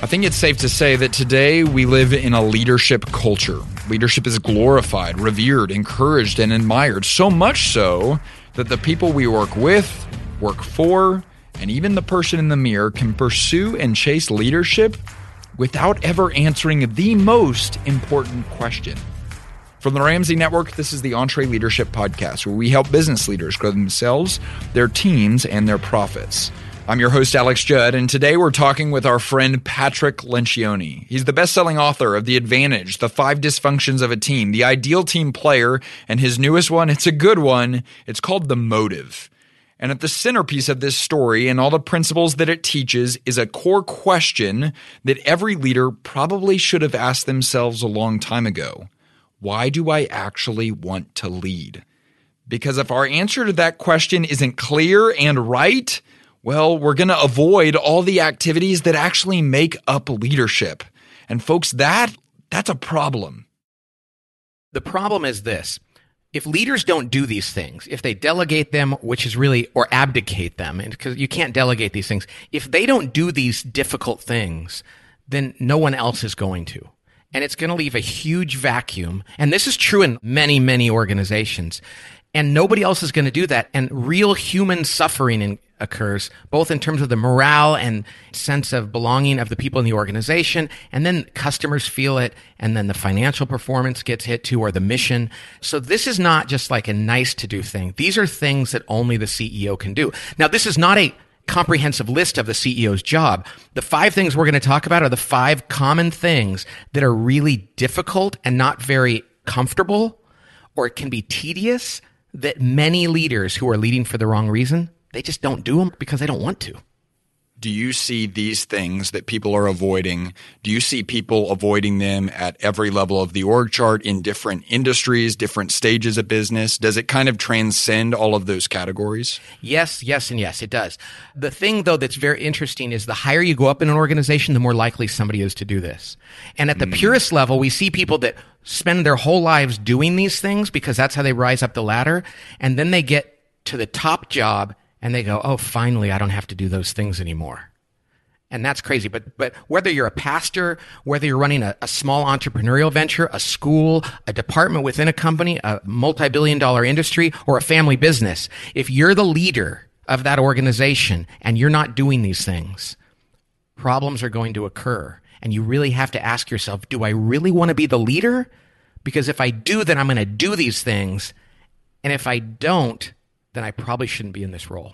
I think it's safe to say that today we live in a leadership culture. Leadership is glorified, revered, encouraged, and admired, so much so that the people we work with, work for, and even the person in the mirror can pursue and chase leadership without ever answering the most important question. From the Ramsey Network, this is the EntreLeadership Podcast, where we help business leaders grow themselves, their teams, and their profits. I'm your host, Alex Judd, and today we're talking with our friend Patrick Lencioni. He's the best-selling author of The Advantage, The 5 Dysfunctions of a Team, The Ideal Team Player, and his newest one, it's a good one, it's called The Motive. And at the centerpiece of this story and all the principles that it teaches is a core question that every leader probably should have asked themselves a long time ago. Why do I actually want to lead? Because if our answer to that question isn't clear and right, well, we're going to avoid all the activities that actually make up leadership. And folks, that's a problem. The problem is this. If leaders don't do these things, if they delegate them, which is really, or abdicate them, because you can't delegate these things, if they don't do these difficult things, then no one else is going to. And it's going to leave a huge vacuum. And this is true in many, many organizations. And nobody else is going to do that. And real human suffering occurs, both in terms of the morale and sense of belonging of the people in the organization. And then customers feel it. And then the financial performance gets hit too, or the mission. So this is not just like a nice to do thing. These are things that only the CEO can do. Now, this is not a comprehensive list of the CEO's job. The 5 things we're going to talk about are the 5 common things that are really difficult and not very comfortable, or it can be tedious, that many leaders who are leading for the wrong reason, they just don't do them because they don't want to. Do you see these things that people are avoiding? Do you see people avoiding them at every level of the org chart in different industries, different stages of business? Does it kind of transcend all of those categories? Yes, and yes, it does. The thing, though, that's very interesting is the higher you go up in an organization, the more likely somebody is to do this. And at the purest level, we see people that spend their whole lives doing these things because that's how they rise up the ladder. And then they get to the top job and they go, oh, finally, I don't have to do those things anymore. And that's crazy. But whether you're a pastor, whether you're running a small entrepreneurial venture, a school, a department within a company, a multi-billion-dollar industry, or a family business, if you're the leader of that organization and you're not doing these things, problems are going to occur. And you really have to ask yourself, do I really want to be the leader? Because if I do, then I'm going to do these things. And if I don't, then I probably shouldn't be in this role.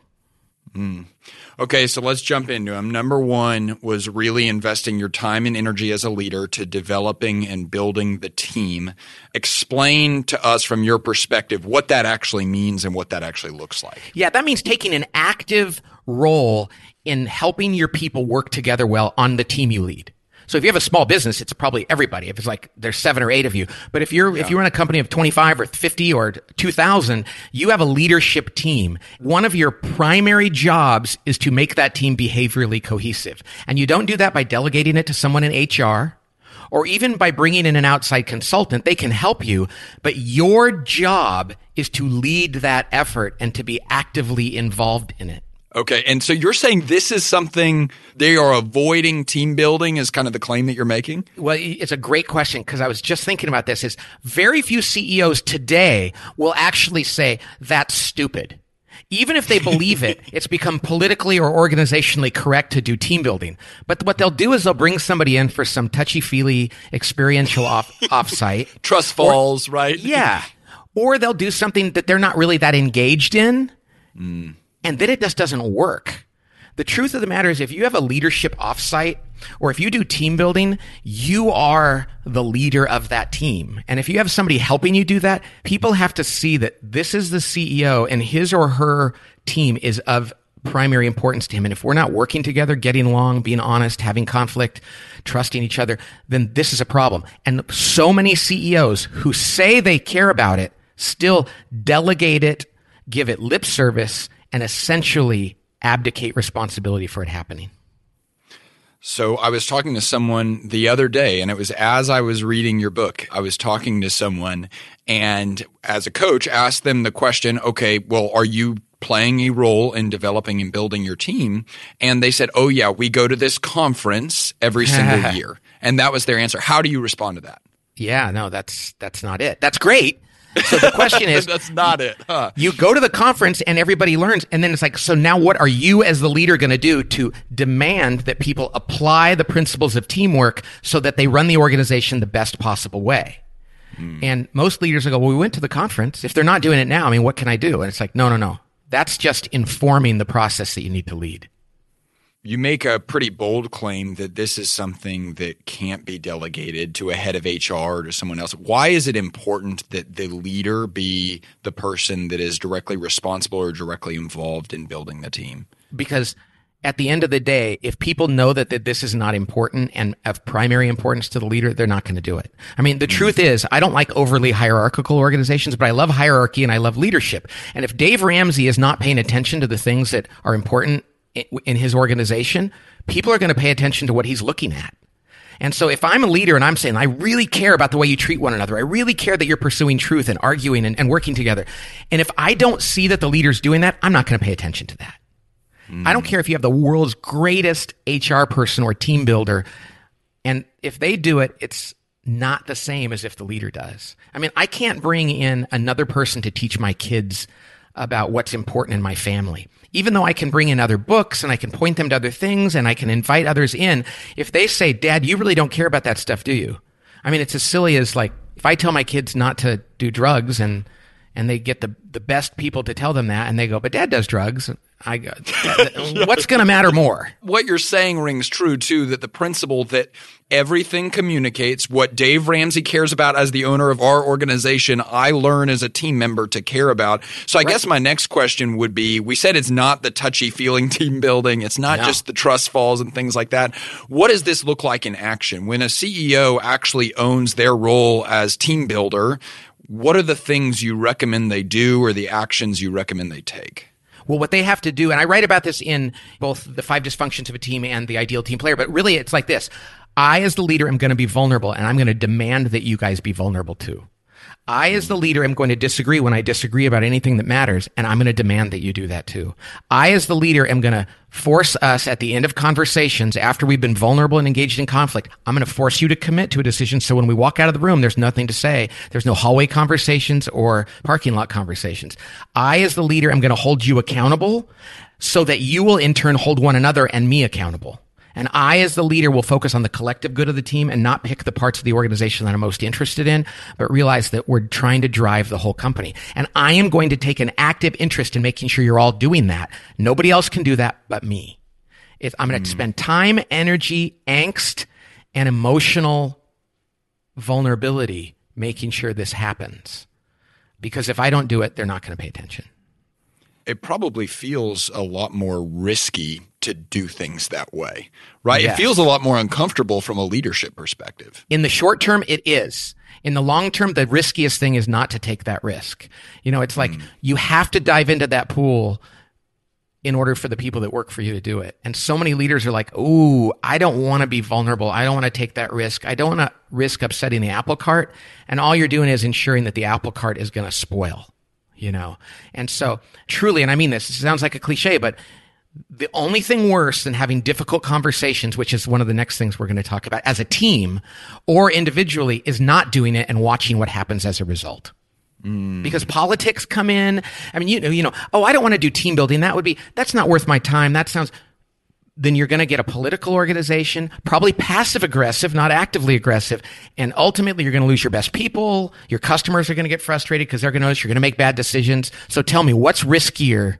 Okay, so let's jump into them. Number 1 was really investing your time and energy as a leader to developing and building the team. Explain to us from your perspective what that actually means and what that actually looks like. Yeah, that means taking an active role in helping your people work together well on the team you lead. So if you have a small business, it's probably everybody. If it's like there's 7 or 8 of you, but if you run a company of 25 or 50 or 2,000, you have a leadership team. One of your primary jobs is to make that team behaviorally cohesive. And you don't do that by delegating it to someone in HR or even by bringing in an outside consultant. They can help you, but your job is to lead that effort and to be actively involved in it. Okay, and so you're saying this is something they are avoiding team building is kind of the claim that you're making? Well, it's a great question because I was just thinking about this. Is very few CEOs today will actually say, that's stupid. Even if they believe it, it's become politically or organizationally correct to do team building. But what they'll do is they'll bring somebody in for some touchy-feely experiential offsite. Trust falls, right? Yeah. Or they'll do something that they're not really that engaged in. And then it just doesn't work. The truth of the matter is if you have a leadership offsite or if you do team building, you are the leader of that team. And if you have somebody helping you do that, people have to see that this is the CEO and his or her team is of primary importance to him. And if we're not working together, getting along, being honest, having conflict, trusting each other, then this is a problem. And so many CEOs who say they care about it still delegate it, give it lip service, and essentially abdicate responsibility for it happening. So I was talking to someone the other day, and it was as I was reading your book. I was talking to someone, and as a coach, asked them the question, okay, well, are you playing a role in developing and building your team. And they said, oh yeah, we go to this conference every single year. And that was their answer. How do you respond to that? Yeah, no, that's not it. That's great. So the question is, that's not it. Huh? You go to the conference and everybody learns. And then it's like, so now what are you as the leader going to do to demand that people apply the principles of teamwork so that they run the organization the best possible way? And most leaders will go, well, we went to the conference. If they're not doing it now, I mean, what can I do? And it's like, no. That's just informing the process that you need to lead. You make a pretty bold claim that this is something that can't be delegated to a head of HR or to someone else. Why is it important that the leader be the person that is directly responsible or directly involved in building the team? Because at the end of the day, if people know that this is not important and of primary importance to the leader, they're not going to do it. I mean, the truth is, I don't like overly hierarchical organizations, but I love hierarchy and I love leadership. And if Dave Ramsey is not paying attention to the things that are important in his organization, people are going to pay attention to what he's looking at. And so if I'm a leader and I'm saying, I really care about the way you treat one another, I really care that you're pursuing truth and arguing and working together. And if I don't see that the leader's doing that, I'm not going to pay attention to that. I don't care if you have the world's greatest HR person or team builder. And if they do it, it's not the same as if the leader does. I mean, I can't bring in another person to teach my kids about what's important in my family. Even though I can bring in other books and I can point them to other things and I can invite others in, if they say, Dad, you really don't care about that stuff, do you? I mean, it's as silly as like, if I tell my kids not to do drugs and they get the best people to tell them that and they go, but Dad does drugs. I go, what's going to matter more? What you're saying rings true too, that the principle that everything communicates, what Dave Ramsey cares about as the owner of our organization, I learn as a team member to care about. So I guess my next question would be, we said it's not the touchy-feeling team building. It's not just the trust falls and things like that. What does this look like in action? When a CEO actually owns their role as team builder, what are the things you recommend they do or the actions you recommend they take? Well, what they have to do, and I write about this in both the 5 Dysfunctions of a Team and the Ideal Team Player, but really it's like this. I, as the leader, am going to be vulnerable, and I'm going to demand that you guys be vulnerable too. I, as the leader, am going to disagree when I disagree about anything that matters, and I'm going to demand that you do that too. I, as the leader, am going to force us at the end of conversations, after we've been vulnerable and engaged in conflict, I'm going to force you to commit to a decision so when we walk out of the room, there's nothing to say. There's no hallway conversations or parking lot conversations. I, as the leader, am going to hold you accountable so that you will in turn hold one another and me accountable. And I, as the leader, will focus on the collective good of the team and not pick the parts of the organization that I'm most interested in, but realize that we're trying to drive the whole company. And I am going to take an active interest in making sure you're all doing that. Nobody else can do that but me. I'm going to spend time, energy, angst, and emotional vulnerability making sure this happens. Because if I don't do it, they're not going to pay attention. It probably feels a lot more risky to do things that way, right? Yes. It feels a lot more uncomfortable from a leadership perspective. In the short term, it is. In the long term, the riskiest thing is not to take that risk. You know, it's like you have to dive into that pool in order for the people that work for you to do it. And so many leaders are like, ooh, I don't want to be vulnerable. I don't want to take that risk. I don't want to risk upsetting the apple cart. And all you're doing is ensuring that the apple cart is going to spoil. You know, and so truly, and I mean this, it sounds like a cliche, but the only thing worse than having difficult conversations, which is one of the next things we're going to talk about as a team or individually, is not doing it and watching what happens as a result. Because politics come in. I mean, you know, oh, I don't want to do team building. That's not worth my time. Then you're going to get a political organization, probably passive aggressive, not actively aggressive. And ultimately, you're going to lose your best people. Your customers are going to get frustrated because they're going to notice you're going to make bad decisions. So tell me, what's riskier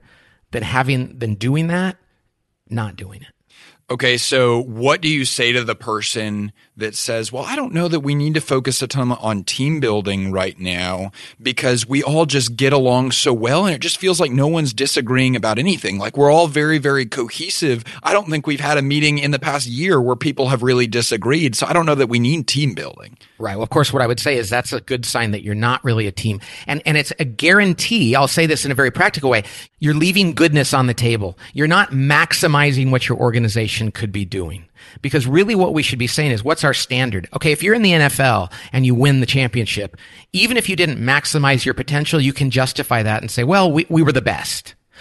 than doing that? Not doing it. Okay, so what do you say to the person that says, well, I don't know that we need to focus a ton on team building right now because we all just get along so well and it just feels like no one's disagreeing about anything. Like we're all very, very cohesive. I don't think we've had a meeting in the past year where people have really disagreed. So I don't know that we need team building. Right. Well, of course, what I would say is that's a good sign that you're not really a team. And it's a guarantee. I'll say this in a very practical way. You're leaving goodness on the table. You're not maximizing what your organization could be doing. Because really what we should be saying is, what's our standard? Okay, if you're in the NFL and you win the championship, even if you didn't maximize your potential, you can justify that and say, well, we were the best.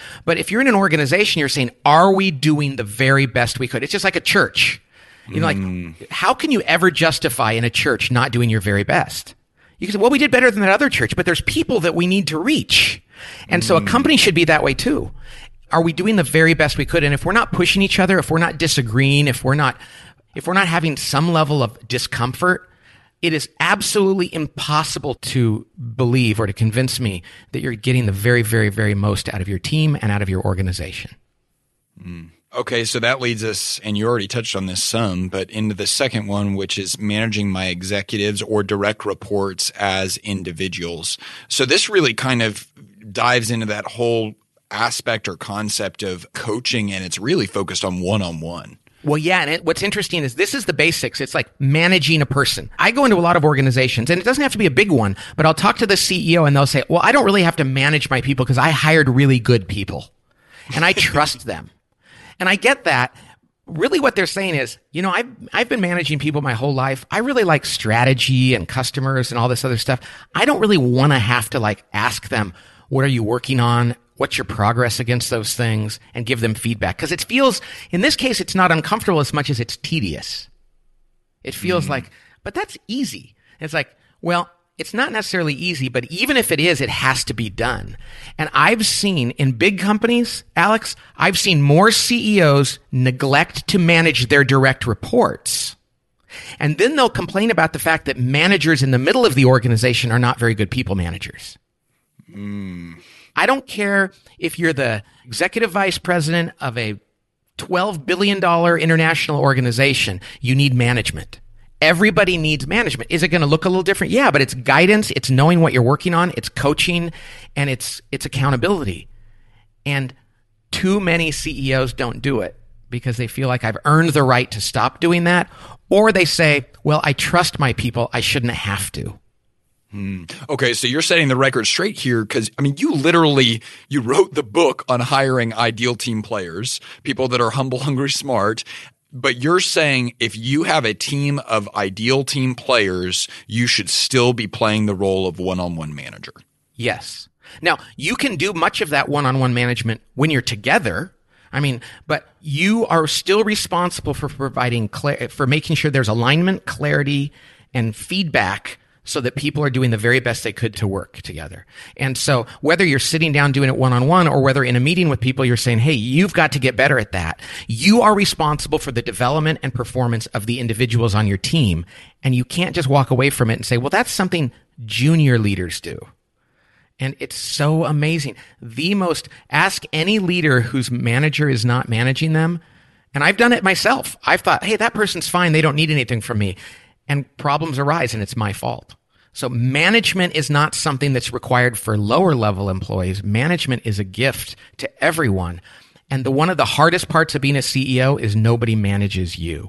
But if you're in an organization, you're saying, are we doing the very best we could? It's just like a church. You know, like, how can you ever justify in a church not doing your very best? You can say, well, we did better than that other church, but there's people that we need to reach. And so a company should be that way too. Are we doing the very best we could? And if we're not pushing each other, if we're not disagreeing, if we're not having some level of discomfort, it is absolutely impossible to believe or to convince me that you're getting the very, very, very most out of your team and out of your organization. Okay, so that leads us, and you already touched on this some, but into the second one, which is managing my executives or direct reports as individuals. So this really kind of dives into that whole aspect or concept of coaching, and it's really focused on one-on-one. Well, yeah, and what's interesting is this is the basics. It's like managing a person. I go into a lot of organizations, and it doesn't have to be a big one, but I'll talk to the CEO, and they'll say, well, I don't really have to manage my people because I hired really good people, and I trust them. And I get that. Really what they're saying is, you know, I've been managing people my whole life. I really like strategy and customers and all this other stuff. I don't really want to have to like ask them, what are you working on? What's your progress against those things? And give them feedback. Because it feels, in this case, it's not uncomfortable as much as it's tedious. It feels like, but that's easy. It's like, well, it's not necessarily easy, but even if it is, it has to be done. And I've seen in big companies, Alex, I've seen more CEOs neglect to manage their direct reports. And then they'll complain about the fact that managers in the middle of the organization are not very good people managers. I don't care if you're the executive vice president of a $12 billion international organization. You need management. Everybody needs management. Is it going to look a little different? Yeah, but it's guidance, it's knowing what you're working on, it's coaching, and it's accountability. And too many CEOs don't do it because they feel like I've earned the right to stop doing that. Or they say, well, I trust my people, I shouldn't have to. Okay, so you're setting the record straight here because, I mean, you wrote the book on hiring ideal team players, people that are humble, hungry, smart. But you're saying if you have a team of ideal team players, you should still be playing the role of one-on-one manager. Yes. Now, you can do much of that one-on-one management when you're together. I mean, but you are still responsible for providing for making sure there's alignment, clarity, and feedback so that people are doing the very best they could to work together. And so whether you're sitting down doing it one-on-one or whether in a meeting with people, you're saying, hey, you've got to get better at that. You are responsible for the development and performance of the individuals on your team. And you can't just walk away from it and say, well, that's something junior leaders do. And it's so amazing. Ask any leader whose manager is not managing them. And I've done it myself. I've thought, hey, that person's fine. They don't need anything from me. And problems arise, and it's my fault. So management is not something that's required for lower level employees. Management is a gift to everyone. And one of the hardest parts of being a CEO is nobody manages you.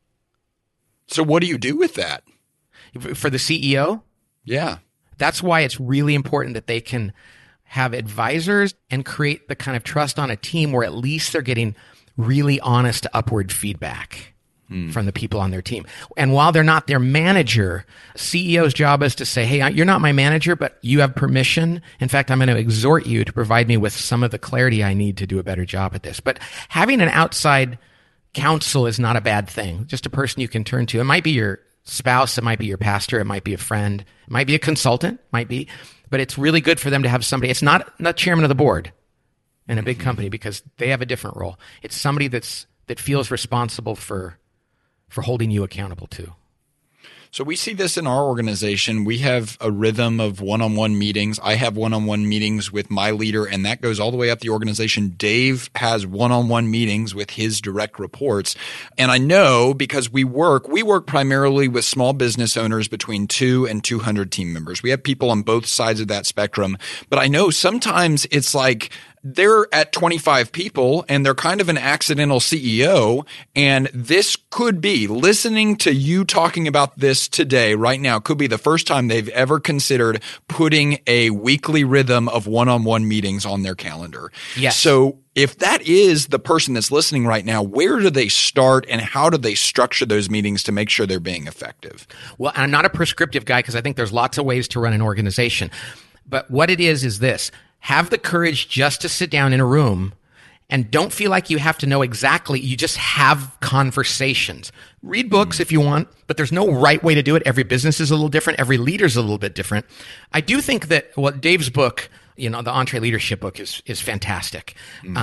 So what do you do with that? For the CEO? Yeah. That's why it's really important that they can have advisors and create the kind of trust on a team where at least they're getting really honest upward feedback from the people on their team. And while they're not their manager, CEO's job is to say, hey, you're not my manager, but you have permission. In fact, I'm going to exhort you to provide me with some of the clarity I need to do a better job at this. But having an outside counsel is not a bad thing. Just a person you can turn to. It might be your spouse. It might be your pastor. It might be a friend. It might be a consultant. Might be. But it's really good for them to have somebody. It's not chairman of the board in a big company because they have a different role. It's somebody that feels responsible for holding you accountable too. So we see this in our organization. We have a rhythm of one-on-one meetings. I have one-on-one meetings with my leader, and that goes all the way up the organization. Dave has one-on-one meetings with his direct reports. And I know because we work primarily with small business owners between 2 and 200 team members. We have people on both sides of that spectrum. But I know sometimes it's like they're at 25 people and they're kind of an accidental CEO. And this could be, listening to you talking about this today, right now, could be the first time they've ever considered putting a weekly rhythm of one-on-one meetings on their calendar. Yes. So if that is the person that's listening right now, where do they start and how do they structure those meetings to make sure they're being effective? Well, I'm not a prescriptive guy because I think there's lots of ways to run an organization. But what it is this. have the courage just to sit down in a room and don't feel like you have to know exactly. You just have conversations. Read books if you want, but there's no right way to do it. Every business is a little different. Every leader is a little bit different. I do think that Dave's book, the EntreLeadership book is fantastic.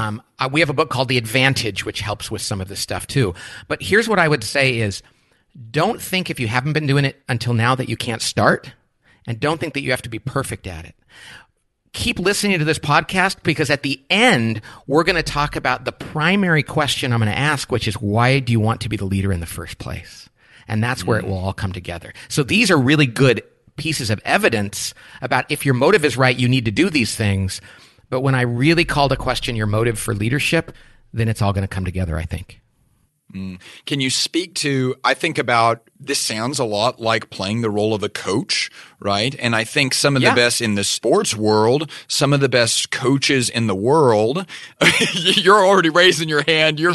We have a book called The Advantage, which helps with some of this stuff too. But here's what I would say is, don't think if you haven't been doing it until now that you can't start, and don't think that you have to be perfect at it. Keep listening to this podcast, because at the end, we're going to talk about the primary question I'm going to ask, which is, why do you want to be the leader in the first place? And that's where it will all come together. So these are really good pieces of evidence about if your motive is right, you need to do these things. But when I really call to question your motive for leadership, then it's all going to come together, I think. Can you speak to, I think about, this sounds a lot like playing the role of a coach, right? And I think some of the best in the sports world, some of the best coaches in the world, you're already raising your hand. You're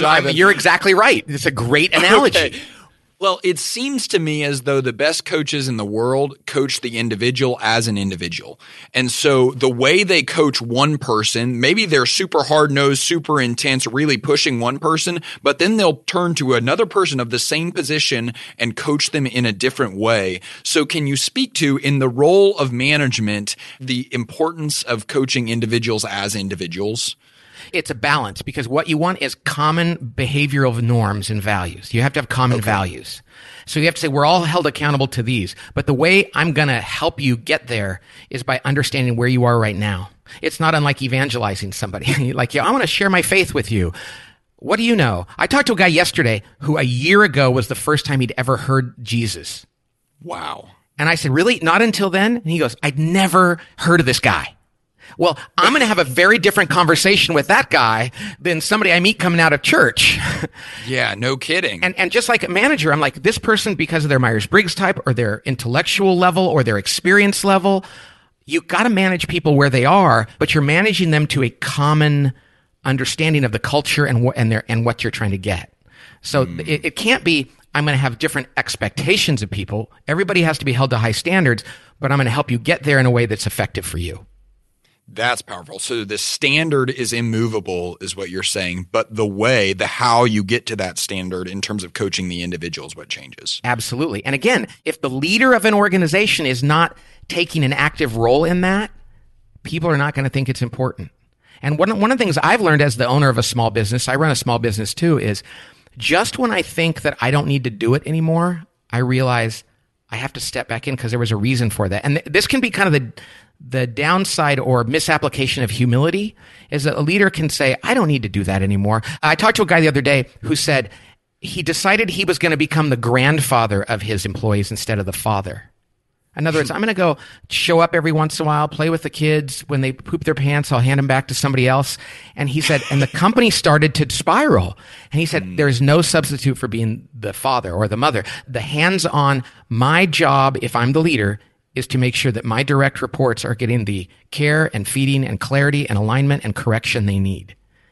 exactly right. It's a great analogy. Okay. Well, it seems to me as though the best coaches in the world coach the individual as an individual. And so the way they coach one person, maybe they're super hard-nosed, super intense, really pushing one person, but then they'll turn to another person of the same position and coach them in a different way. So can you speak to, in the role of management, the importance of coaching individuals as individuals? It's a balance, because what you want is common behavioral norms and values. You have to have common values. So you have to say, we're all held accountable to these. But the way I'm going to help you get there is by understanding where you are right now. It's not unlike evangelizing somebody. Like, I want to share my faith with you. What do you know? I talked to a guy yesterday who a year ago was the first time he'd ever heard Jesus. Wow. And I said, really? Not until then? And he goes, I'd never heard of this guy. Well, I'm going to have a very different conversation with that guy than somebody I meet coming out of church. Yeah, no kidding. And just like a manager, I'm like, this person, because of their Myers-Briggs type or their intellectual level or their experience level, you got to manage people where they are, but you're managing them to a common understanding of the culture and what you're trying to get. So it can't be, I'm going to have different expectations of people. Everybody has to be held to high standards, but I'm going to help you get there in a way that's effective for you. That's powerful. So the standard is immovable, is what you're saying, but the how you get to that standard in terms of coaching the individual is what changes. Absolutely. And again, if the leader of an organization is not taking an active role in that, people are not going to think it's important. And one of the things I've learned as the owner of a small business, I run a small business too, is just when I think that I don't need to do it anymore, I realize I have to step back in because there was a reason for that. And this can be kind of the downside or misapplication of humility, is that a leader can say, I don't need to do that anymore. I talked to a guy the other day who said he decided he was going to become the grandfather of his employees instead of the father. In other words, I'm going to go show up every once in a while, play with the kids. When they poop their pants, I'll hand them back to somebody else. And he said, and the company started to spiral. And he said, there's no substitute for being the father or the mother. The hands-on, my job, if I'm the leader, is to make sure that my direct reports are getting the care and feeding and clarity and alignment and correction they need.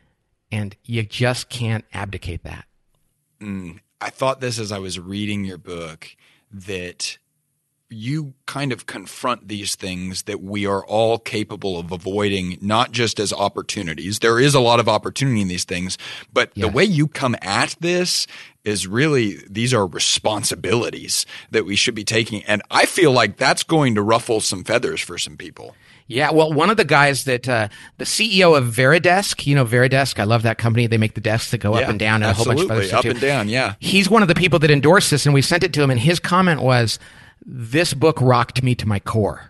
And you just can't abdicate that. I thought this as I was reading your book, that you kind of confront these things that we are all capable of avoiding, not just as opportunities. There is a lot of opportunity in these things, but the way you come at this is really, these are responsibilities that we should be taking. And I feel like that's going to ruffle some feathers for some people. Yeah, well, one of the guys that, the CEO of Veridesk, Veridesk, I love that company. They make the desks that go up and down and a whole bunch of other stuff up and down, yeah. He's one of the people that endorsed this, and we sent it to him, and his comment was, this book rocked me to my core.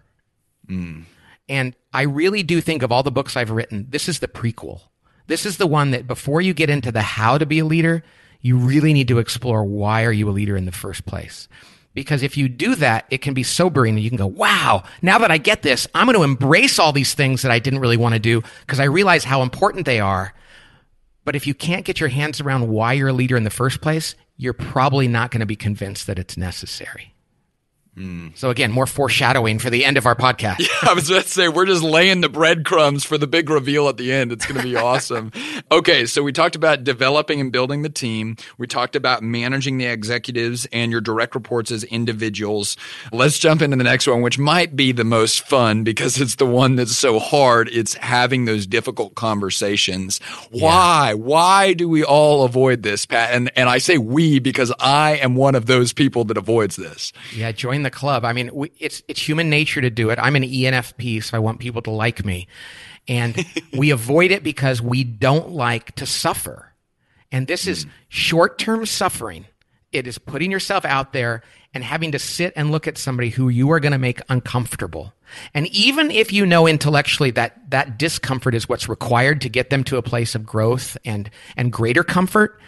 And I really do think of all the books I've written, this is the prequel. This is the one that before you get into the how to be a leader, you really need to explore why are you a leader in the first place. Because if you do that, it can be sobering and you can go, wow, now that I get this, I'm going to embrace all these things that I didn't really want to do because I realize how important they are. But if you can't get your hands around why you're a leader in the first place, you're probably not going to be convinced that it's necessary. So again, more foreshadowing for the end of our podcast. Yeah, I was about to say, we're just laying the breadcrumbs for the big reveal at the end. It's going to be awesome. Okay, so we talked about developing and building the team. We talked about managing the executives and your direct reports as individuals. Let's jump into the next one, which might be the most fun because it's the one that's so hard. It's having those difficult conversations. Why? Why do we all avoid this, Pat? And I say we because I am one of those people that avoids this. Yeah, join the club. I mean, it's human nature to do it. I'm an ENFP, so I want people to like me. And we avoid it because we don't like to suffer. And this is short-term suffering. It is putting yourself out there and having to sit and look at somebody who you are going to make uncomfortable. And even if you know intellectually that that discomfort is what's required to get them to a place of growth and greater comfort,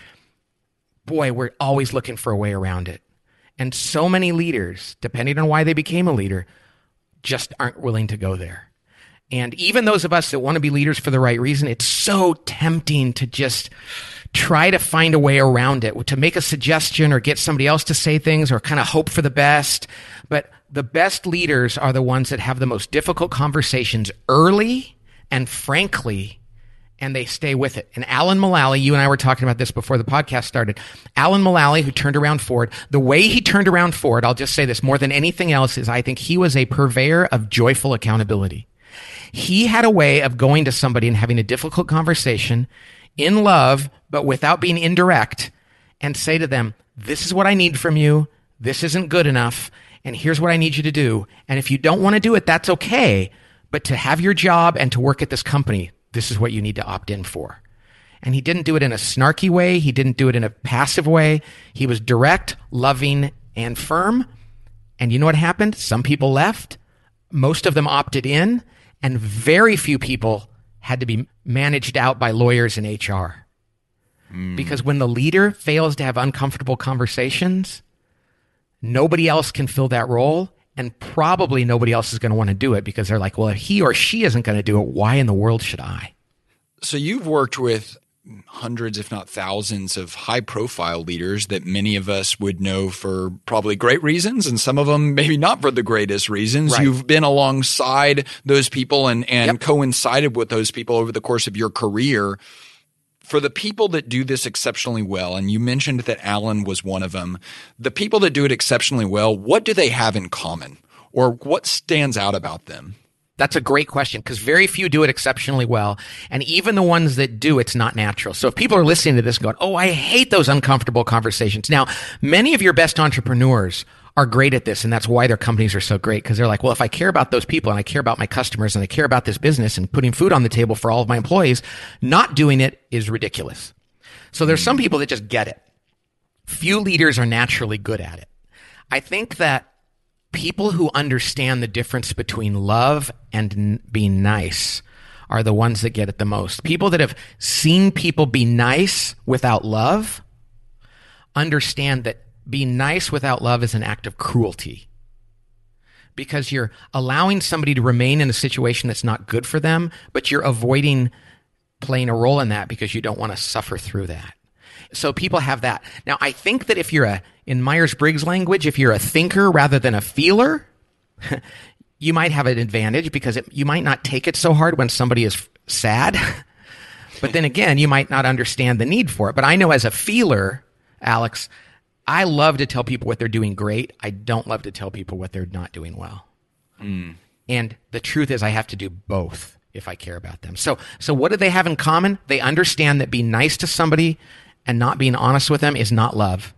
boy, we're always looking for a way around it. And so many leaders, depending on why they became a leader, just aren't willing to go there. And even those of us that want to be leaders for the right reason, it's so tempting to just try to find a way around it, to make a suggestion or get somebody else to say things or kind of hope for the best. But the best leaders are the ones that have the most difficult conversations early and frankly, and they stay with it. And Alan Mulally, you and I were talking about this before the podcast started. Alan Mulally, who turned around Ford, the way he turned around Ford, I'll just say this more than anything else, is I think he was a purveyor of joyful accountability. He had a way of going to somebody and having a difficult conversation in love, but without being indirect, and say to them, this is what I need from you. This isn't good enough. And here's what I need you to do. And if you don't want to do it, that's okay. But to have your job and to work at this company, this is what you need to opt in for. And he didn't do it in a snarky way. He didn't do it in a passive way. He was direct, loving, and firm. And you know what happened? Some people left. Most of them opted in. And very few people had to be managed out by lawyers and HR. Because when the leader fails to have uncomfortable conversations, nobody else can fill that role. And probably nobody else is going to want to do it because they're like, well, if he or she isn't going to do it, why in the world should I? So you've worked with hundreds, if not thousands, of high-profile leaders that many of us would know for probably great reasons, and some of them maybe not for the greatest reasons. Right. You've been alongside those people and coincided with those people over the course of your career. For the people that do this exceptionally well, and you mentioned that Alan was one of them, the people that do it exceptionally well, what do they have in common? Or what stands out about them? That's a great question because very few do it exceptionally well. And even the ones that do, it's not natural. So if people are listening to this and going, oh, I hate those uncomfortable conversations. Now, many of your best entrepreneurs are great at this, and that's why their companies are so great, because they're like, well, if I care about those people and I care about my customers and I care about this business and putting food on the table for all of my employees, not doing it is ridiculous. So there's some people that just get it. Few leaders are naturally good at it. I think that people who understand the difference between love and being nice are the ones that get it the most. People that have seen people be nice without love understand that being nice without love is an act of cruelty because you're allowing somebody to remain in a situation that's not good for them, but you're avoiding playing a role in that because you don't want to suffer through that. So people have that. Now, I think that if you're in Myers-Briggs language, if you're a thinker rather than a feeler, you might have an advantage because you might not take it so hard when somebody is sad. But then again, you might not understand the need for it. But I know as a feeler, Alex, I love to tell people what they're doing great. I don't love to tell people what they're not doing well. And the truth is I have to do both if I care about them. So what do they have in common? They understand that being nice to somebody and not being honest with them is not love.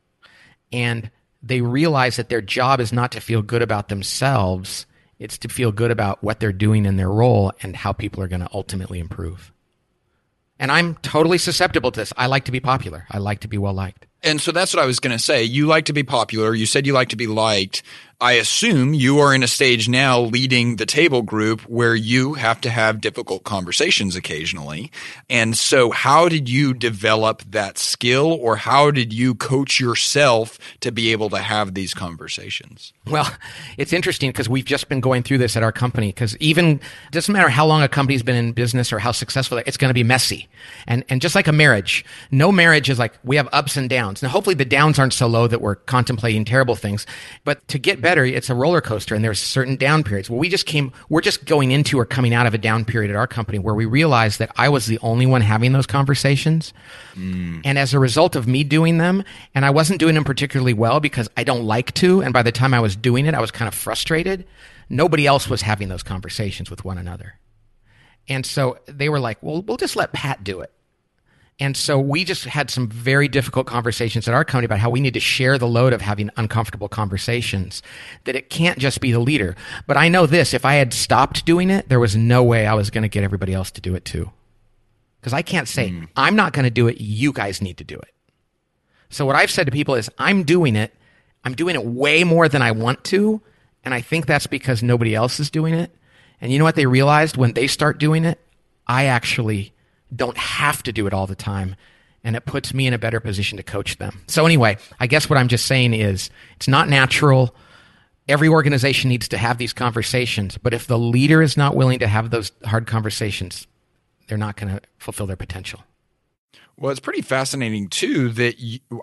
And they realize that their job is not to feel good about themselves. It's to feel good about what they're doing in their role and how people are going to ultimately improve. And I'm totally susceptible to this. I like to be popular. I like to be well-liked. And so that's what I was going to say. You like to be popular. You said you like to be liked. I assume you are in a stage now leading the table group where you have to have difficult conversations occasionally. And so how did you develop that skill, or how did you coach yourself to be able to have these conversations? Well, it's interesting because we've just been going through this at our company because even it doesn't matter how long a company's been in business or how successful, it's going to be messy. And just like a marriage, no marriage is like we have ups and downs. Now, hopefully the downs aren't so low that we're contemplating terrible things, but to get better, better. It's a roller coaster, and there's certain down periods. Well, we're just going into or coming out of a down period at our company where we realized that I was the only one having those conversations. And as a result of me doing them, and I wasn't doing them particularly well because I don't like to, and by the time I was doing it, I was kind of frustrated. Nobody else was having those conversations with one another. And so they were like, well, we'll just let Pat do it. And so we just had some very difficult conversations at our company about how we need to share the load of having uncomfortable conversations, that it can't just be the leader. But I know this, if I had stopped doing it, there was no way I was going to get everybody else to do it too. Because I can't say, I'm not going to do it, you guys need to do it. So what I've said to people is, I'm doing it way more than I want to, and I think that's because nobody else is doing it. And you know what they realized when they start doing it? I actually don't have to do it all the time, and it puts me in a better position to coach them. So anyway, I guess what I'm just saying is it's not natural. Every organization needs to have these conversations, but if the leader is not willing to have those hard conversations, they're not going to fulfill their potential. Well, it's pretty fascinating too that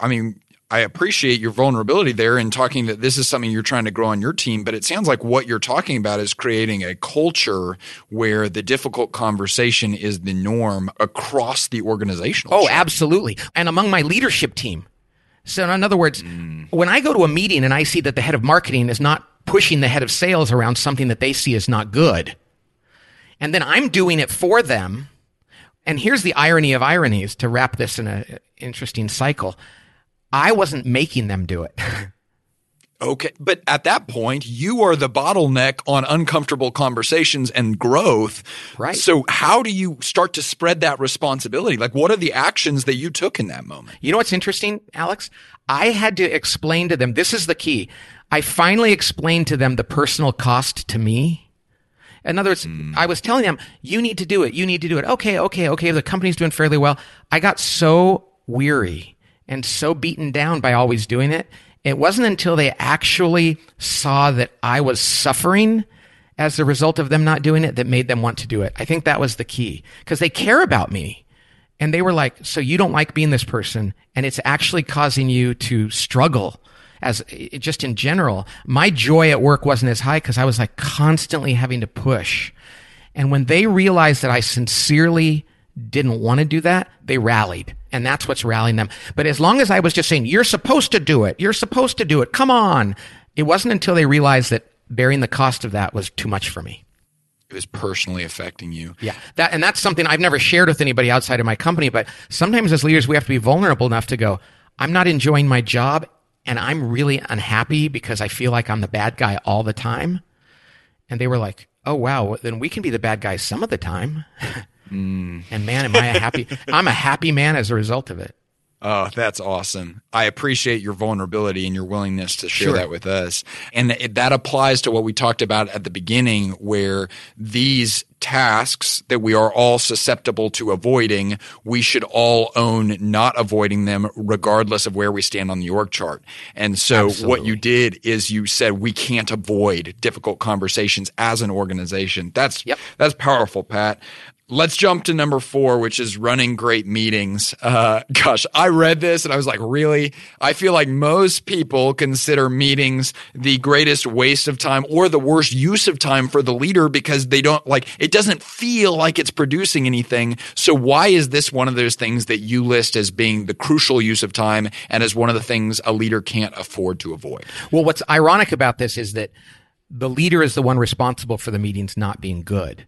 I appreciate your vulnerability there in talking that this is something you're trying to grow on your team, but it sounds like what you're talking about is creating a culture where the difficult conversation is the norm across the organizational. Oh, absolutely. And among my leadership team. So in other words, when I go to a meeting and I see that the head of marketing is not pushing the head of sales around something that they see as not good, and then I'm doing it for them, and here's the irony of ironies to wrap this in an interesting cycle. I wasn't making them do it. Okay. But at that point, you are the bottleneck on uncomfortable conversations and growth. Right. So how do you start to spread that responsibility? Like, what are the actions that you took in that moment? You know what's interesting, Alex? I had to explain to them, this is the key. I finally explained to them the personal cost to me. In other words, I was telling them, you need to do it. You need to do it. Okay. The company's doing fairly well. I got so weary and so beaten down by always doing it. It wasn't until they actually saw that I was suffering as a result of them not doing it that made them want to do it. I think that was the key, because they care about me. And they were like, so you don't like being this person, and it's actually causing you to struggle as just in general. My joy at work wasn't as high because I was like constantly having to push. And when they realized that I sincerely didn't want to do that, they rallied. And that's what's rallying them. But as long as I was just saying, you're supposed to do it, come on, it wasn't until they realized that bearing the cost of that was too much for me. It was personally affecting you. Yeah. That's something I've never shared with anybody outside of my company. But sometimes as leaders, we have to be vulnerable enough to go, I'm not enjoying my job and I'm really unhappy because I feel like I'm the bad guy all the time. And they were like, oh, wow, then we can be the bad guy some of the time. And man, am I I'm a happy man as a result of it. Oh, that's awesome. I appreciate your vulnerability and your willingness to share that with us. And that applies to what we talked about at the beginning, where these tasks that we are all susceptible to avoiding, we should all own not avoiding them regardless of where we stand on the org chart. And so what you did is you said we can't avoid difficult conversations as an organization. That's powerful, Pat. Let's jump to number 4, which is running great meetings. Gosh, I read this and I was like, really? I feel like most people consider meetings the greatest waste of time or the worst use of time for the leader because they don't it doesn't feel like it's producing anything. So why is this one of those things that you list as being the crucial use of time and as one of the things a leader can't afford to avoid? Well, what's ironic about this is that the leader is the one responsible for the meetings not being good.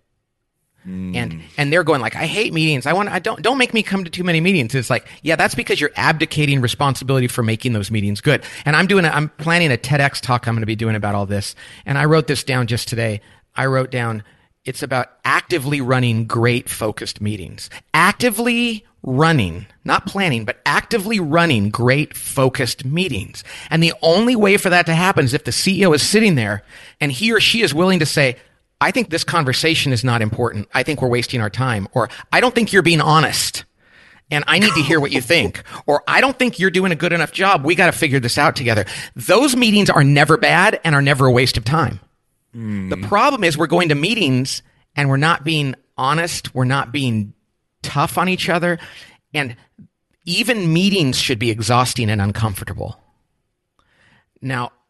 And they're going like, I hate meetings. Don't make me come to too many meetings. It's like, yeah, that's because you're abdicating responsibility for making those meetings good. And I'm planning a TEDx talk I'm going to be doing about all this. And I wrote this down just today. I wrote down, it's about actively running great focused meetings. Actively running, not planning, but actively running great focused meetings. And the only way for that to happen is if the CEO is sitting there and he or she is willing to say, I think this conversation is not important. I think we're wasting our time. Or I don't think you're being honest and I need to hear what you think. Or I don't think you're doing a good enough job. We got to figure this out together. Those meetings are never bad and are never a waste of time. The problem is we're going to meetings and we're not being honest. We're not being tough on each other. And even meetings should be exhausting and uncomfortable. Now,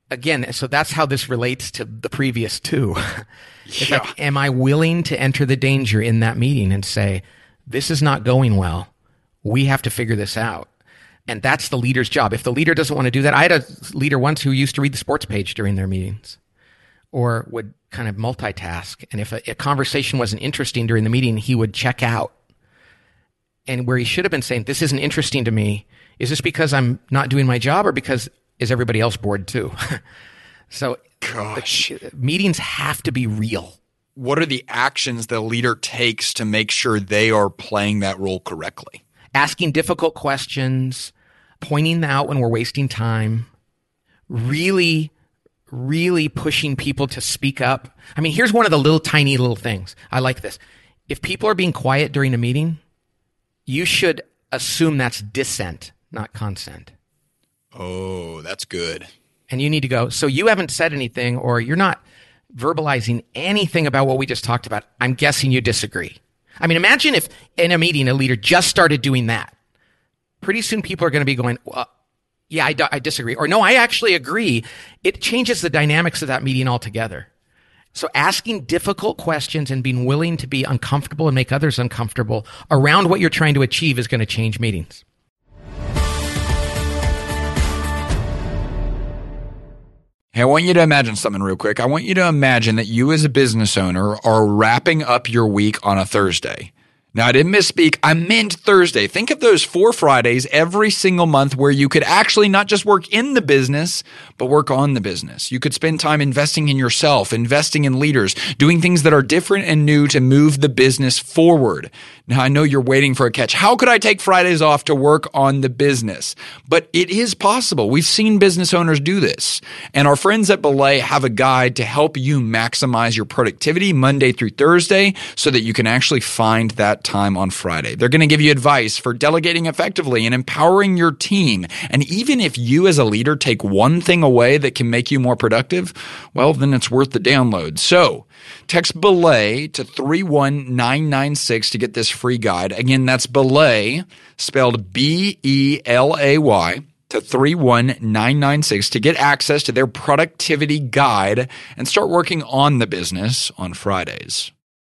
again, so that's how this relates to the previous two. It's Yeah. like, am I willing to enter the danger in that meeting and say, this is not going well. We have to figure this out. And that's the leader's job. If the leader doesn't want to do that, I had a leader once who used to read the sports page during their meetings or would kind of multitask. And if a conversation wasn't interesting during the meeting, he would check out. And where he should have been saying, this isn't interesting to me. Is this because I'm not doing my job or because is everybody else bored too? So Gosh. meetings have to be real. What are the actions the leader takes to make sure they are playing that role correctly? Asking difficult questions, pointing out when we're wasting time, really, really pushing people to speak up. I mean, here's one of the little tiny little things. I like this. If people are being quiet during a meeting, you should assume that's dissent, not consent. Oh, that's good. And you need to go, so you haven't said anything or you're not verbalizing anything about what we just talked about. I'm guessing you disagree. I mean, imagine if in a meeting a leader just started doing that. Pretty soon people are going to be going, well, yeah, I disagree. Or no, I actually agree. It changes the dynamics of that meeting altogether. So asking difficult questions and being willing to be uncomfortable and make others uncomfortable around what you're trying to achieve is going to change meetings. Hey, I want you to imagine something real quick. I want you to imagine that you as a business owner are wrapping up your week on a Thursday. Now, I didn't misspeak. I meant Thursday. Think of those 4 Fridays every single month where you could actually not just work in the business, but work on the business. You could spend time investing in yourself, investing in leaders, doing things that are different and new to move the business forward. Now, I know you're waiting for a catch. How could I take Fridays off to work on the business? But it is possible. We've seen business owners do this. And our friends at Belay have a guide to help you maximize your productivity Monday through Thursday so that you can actually find that time on Friday. They're going to give you advice for delegating effectively and empowering your team. And even if you as a leader take one thing away that can make you more productive, well, then it's worth the download. So text Belay to 31996 to get this free guide. Again, that's Belay, spelled B-E-L-A-Y, to 31996 to get access to their productivity guide and start working on the business on Fridays.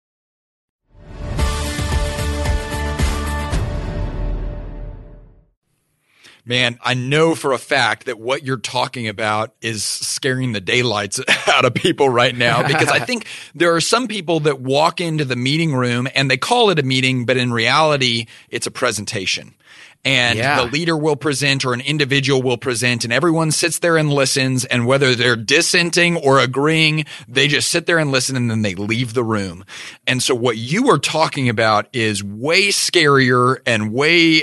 Man, I know for a fact that what you're talking about is scaring the daylights out of people right now, because I think there are some people that walk into the meeting room and they call it a meeting, but in reality, it's a presentation. And the leader will present or an individual will present and everyone sits there and listens. And whether they're dissenting or agreeing, they just sit there and listen and then they leave the room. And so what you are talking about is way scarier and way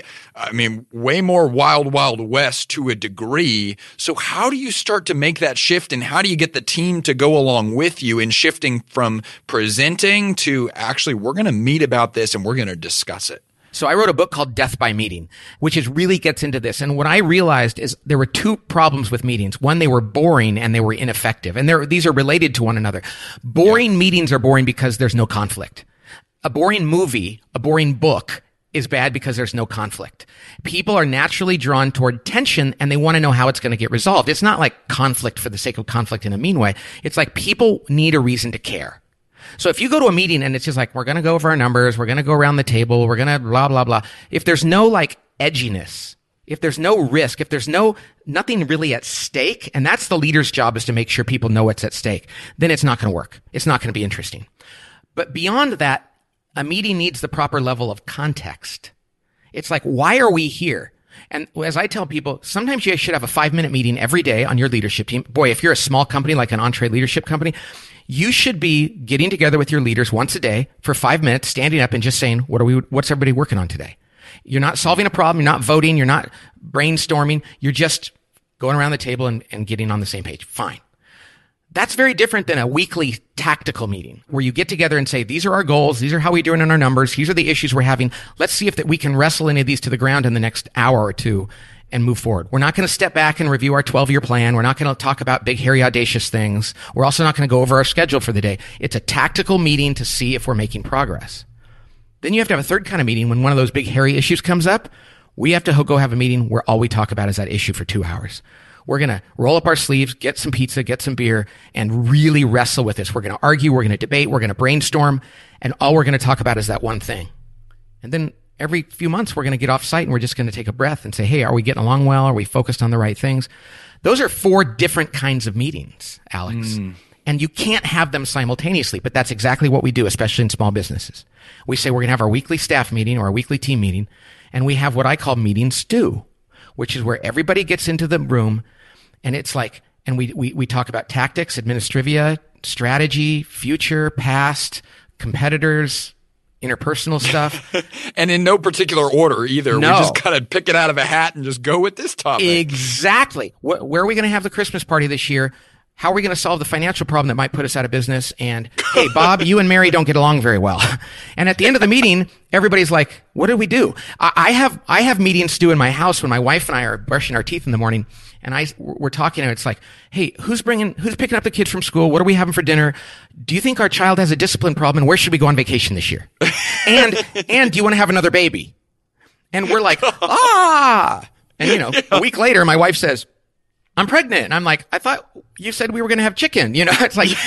more wild, wild west to a degree. So how do you start to make that shift and how do you get the team to go along with you in shifting from presenting to actually, we're going to meet about this and we're going to discuss it? So I wrote a book called Death by Meeting, which really gets into this. And what I realized is there were 2 problems with meetings. One, they were boring and they were ineffective. And these are related to one another. Boring meetings are boring because there's no conflict. A boring movie, a boring book is bad because there's no conflict. People are naturally drawn toward tension and they want to know how it's going to get resolved. It's not like conflict for the sake of conflict in a mean way. It's like people need a reason to care. So if you go to a meeting and it's just like, we're going to go over our numbers, we're going to go around the table, we're going to blah, blah, blah. If there's no like edginess, if there's no risk, if there's nothing really at stake, and that's the leader's job is to make sure people know what's at stake, then it's not going to work. It's not going to be interesting. But beyond that, a meeting needs the proper level of context. It's like, why are we here? And as I tell people, sometimes you should have a 5-minute meeting every day on your leadership team. Boy, if you're a small company like an Entree Leadership Company, you should be getting together with your leaders once a day for 5 minutes, standing up and just saying, what's everybody working on today? You're not solving a problem. You're not voting. You're not brainstorming. You're just going around the table and getting on the same page. Fine. That's very different than a weekly tactical meeting where you get together and say, these are our goals. These are how we're doing on our numbers. These are the issues we're having. Let's see if we can wrestle any of these to the ground in the next hour or two and move forward. We're not going to step back and review our 12-year plan. We're not going to talk about big, hairy, audacious things. We're also not going to go over our schedule for the day. It's a tactical meeting to see if we're making progress. Then you have to have a third kind of meeting when one of those big, hairy issues comes up. We have to go have a meeting where all we talk about is that issue for 2 hours. We're going to roll up our sleeves, get some pizza, get some beer, and really wrestle with this. We're going to argue, we're going to debate, we're going to brainstorm, and all we're going to talk about is that one thing. And then every few months, we're going to get off site and we're just going to take a breath and say, hey, are we getting along well? Are we focused on the right things? Those are 4 different kinds of meetings, Alex. And you can't have them simultaneously, but that's exactly what we do, especially in small businesses. We say we're going to have our weekly staff meeting or our weekly team meeting, and we have what I call meeting stew, which is where everybody gets into the room, and it's like, and we talk about tactics, administrivia, strategy, future, past, competitors, interpersonal stuff. And in no particular order either. No. We just kind of pick it out of a hat and just go with this topic. Exactly. Where are we going to have the Christmas party this year? How are we going to solve the financial problem that might put us out of business? And hey, Bob, you and Mary don't get along very well. And at the end of the meeting, everybody's like, what did we do? I have meeting stew in my house when my wife and I are brushing our teeth in the morning, and we're talking, and it's like, hey, who's picking up the kids from school? What are we having for dinner? Do you think our child has a discipline problem? And where should we go on vacation this year? And do you want to have another baby? And we're like, And a week later, my wife says, I'm pregnant. And I'm like, I thought you said we were going to have chicken. It's like,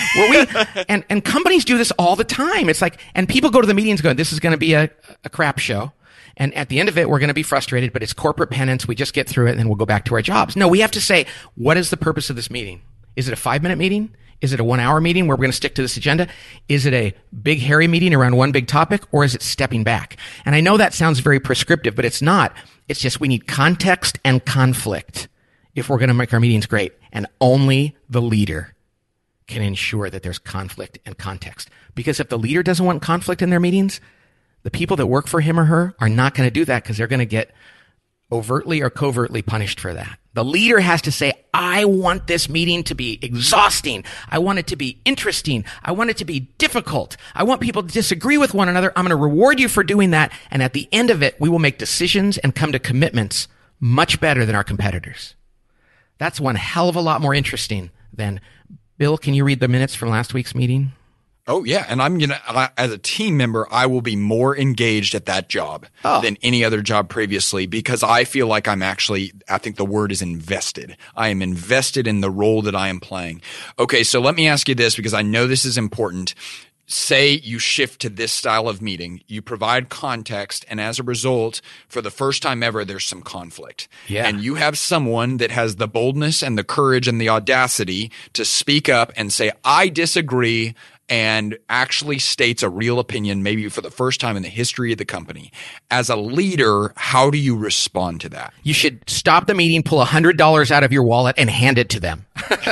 and companies do this all the time. It's like, and people go to the meetings going, this is going to be a crap show. And at the end of it, we're going to be frustrated, but it's corporate penance. We just get through it and then we'll go back to our jobs. No, we have to say, what is the purpose of this meeting? Is it a 5-minute meeting? Is it a 1-hour meeting where we're going to stick to this agenda? Is it a big, hairy meeting around one big topic, or is it stepping back? And I know that sounds very prescriptive, but it's not. It's just we need context and conflict if we're going to make our meetings great. And only the leader can ensure that there's conflict and context. Because if the leader doesn't want conflict in their meetings, the people that work for him or her are not going to do that because they're going to get overtly or covertly punished for that. The leader has to say, I want this meeting to be exhausting. I want it to be interesting. I want it to be difficult. I want people to disagree with one another. I'm going to reward you for doing that. And at the end of it, we will make decisions and come to commitments much better than our competitors. That's one hell of a lot more interesting than, Bill, can you read the minutes from last week's meeting? Oh, yeah. And as a team member, I will be more engaged at that job than any other job previously, because I feel like I think the word is invested. I am invested in the role that I am playing. Okay. So let me ask you this, because I know this is important. Say you shift to this style of meeting, you provide context, and as a result, for the first time ever, there's some conflict. Yeah. And you have someone that has the boldness and the courage and the audacity to speak up and say, I disagree, and actually states a real opinion, maybe for the first time in the history of the company. As a leader, how do you respond to that? You should stop the meeting, pull $100 out of your wallet, and hand it to them.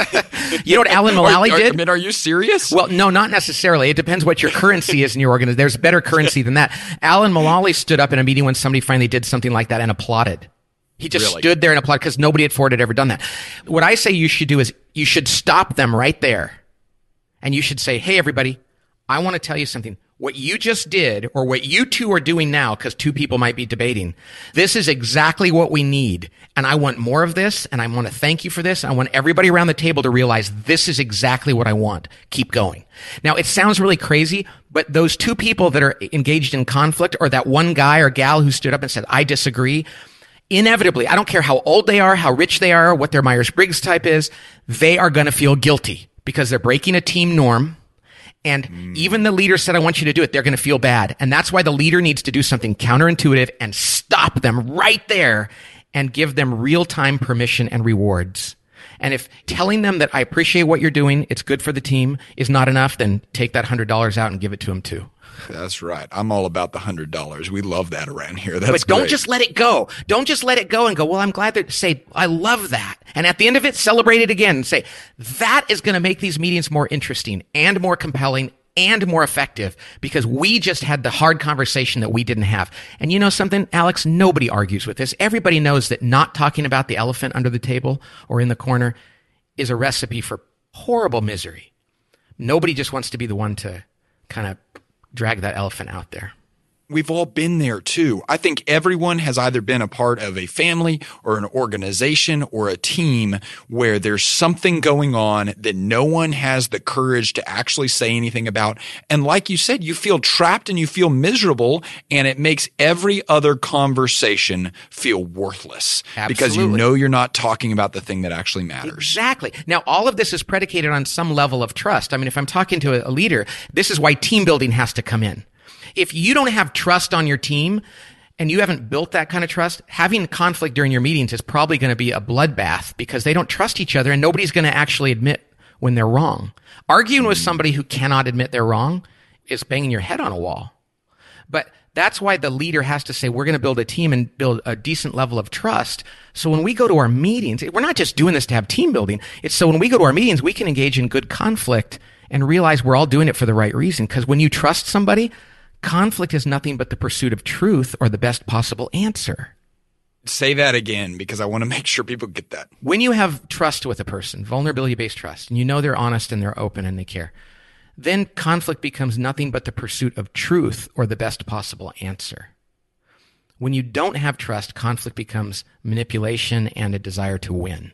You know what Alan Mulally did? I mean, are you serious? Well, no, not necessarily. It depends what your currency is in your organization. There's better currency than that. Alan Mulally stood up in a meeting when somebody finally did something like that and applauded. He just stood there and applauded because nobody at Ford had ever done that. What I say you should do is you should stop them right there. And you should say, hey, everybody, I want to tell you something. What you just did, or what you two are doing now, because 2 people might be debating, this is exactly what we need. And I want more of this, and I want to thank you for this. I want everybody around the table to realize this is exactly what I want. Keep going. Now, it sounds really crazy, but those 2 people that are engaged in conflict, or that one guy or gal who stood up and said, I disagree, inevitably, I don't care how old they are, how rich they are, what their Myers-Briggs type is, they are going to feel guilty. Because they're breaking a team norm. And even the leader said, I want you to do it. They're going to feel bad. And that's why the leader needs to do something counterintuitive and stop them right there and give them real-time permission and rewards. And if telling them that I appreciate what you're doing, it's good for the team, is not enough, then take that $100 out and give it to them too. That's right. I'm all about the $100. We love that around here. But don't great. just let it go. Don't just let it go and go, well, I'm glad that, say, I love that. And at the end of it, celebrate it again and say, that is going to make these meetings more interesting and more compelling and more effective because we just had the hard conversation that we didn't have. And you know something, Alex? Nobody argues with this. Everybody knows that not talking about the elephant under the table or in the corner is a recipe for horrible misery. Nobody just wants to be the one to kind of drag that elephant out there. we've all been there too. I think everyone has either been a part of a family or an organization or a team where there's something going on that no one has the courage to actually say anything about. And like you said, you feel trapped and you feel miserable, and it makes every other conversation feel worthless. Absolutely. Because you know you're not talking about the thing that actually matters. Exactly. Now, all of this is predicated on some level of trust. I mean, if I'm talking to a leader, this is why team building has to come in. If you don't have trust on your team and you haven't built that kind of trust, having conflict during your meetings is probably going to be a bloodbath because they don't trust each other and nobody's going to actually admit when they're wrong. Arguing with somebody who cannot admit they're wrong is banging your head on a wall. But that's why the leader has to say, we're going to build a team and build a decent level of trust. So when we go to our meetings, we're not just doing this to have team building. It's so when we go to our meetings, we can engage in good conflict and realize we're all doing it for the right reason. Because when you trust somebody, conflict is nothing but the pursuit of truth or the best possible answer. Say that again, because I want to make sure people get that. When you have trust with a person, vulnerability-based trust, and you know they're honest and they're open and they care, then conflict becomes nothing but the pursuit of truth or the best possible answer. When you don't have trust, conflict becomes manipulation and a desire to win.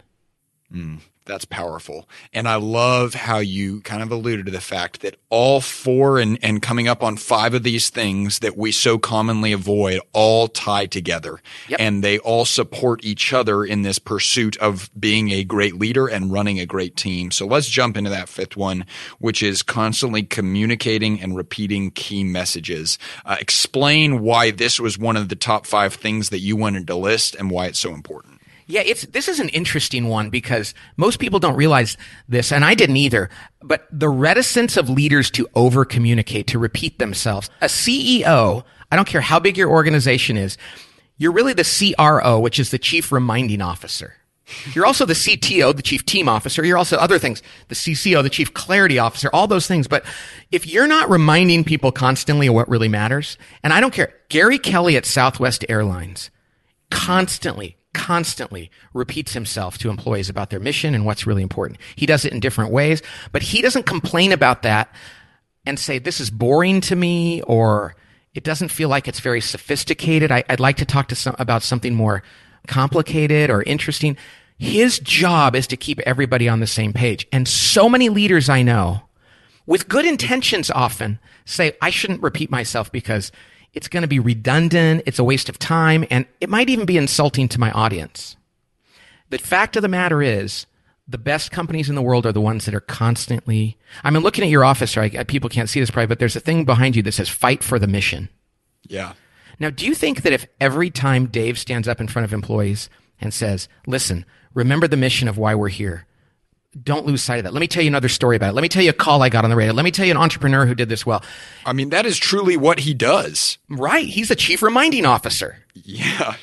That's powerful. And I love how you kind of alluded to the fact that all four and coming up on five of these things that we so commonly avoid all tie together. Yep. And they all support each other in this pursuit of being a great leader and running a great team. So let's jump into that fifth one, which is constantly communicating and repeating key messages. Explain why this was one of the top 5 things that you wanted to list and why it's so important. Yeah, this is an interesting one because most people don't realize this, and I didn't either, but the reticence of leaders to over-communicate, to repeat themselves. A CEO, I don't care how big your organization is, you're really the CRO, which is the Chief Reminding Officer. You're also the CTO, the Chief Team Officer. You're also other things, the CCO, the Chief Clarity Officer, all those things. But if you're not reminding people constantly of what really matters, and I don't care, Gary Kelly at Southwest Airlines constantly repeats himself to employees about their mission and what's really important. He does it in different ways, but he doesn't complain about that and say, this is boring to me, or it doesn't feel like it's very sophisticated. I'd like to talk to about something more complicated or interesting. His job is to keep everybody on the same page. And so many leaders I know, with good intentions often, say, I shouldn't repeat myself because it's going to be redundant, it's a waste of time, and it might even be insulting to my audience. The fact of the matter is, the best companies in the world are the ones that are constantly... I mean, looking at your office, right? People can't see this probably, but there's a thing behind you that says, fight for the mission. Yeah. Now, do you think that if every time Dave stands up in front of employees and says, listen, remember the mission of why we're here, don't lose sight of that. Let me tell you another story about it. Let me tell you a call I got on the radio. Let me tell you an entrepreneur who did this well. I mean, that is truly what he does. Right. He's the Chief Reminding Officer. Yeah.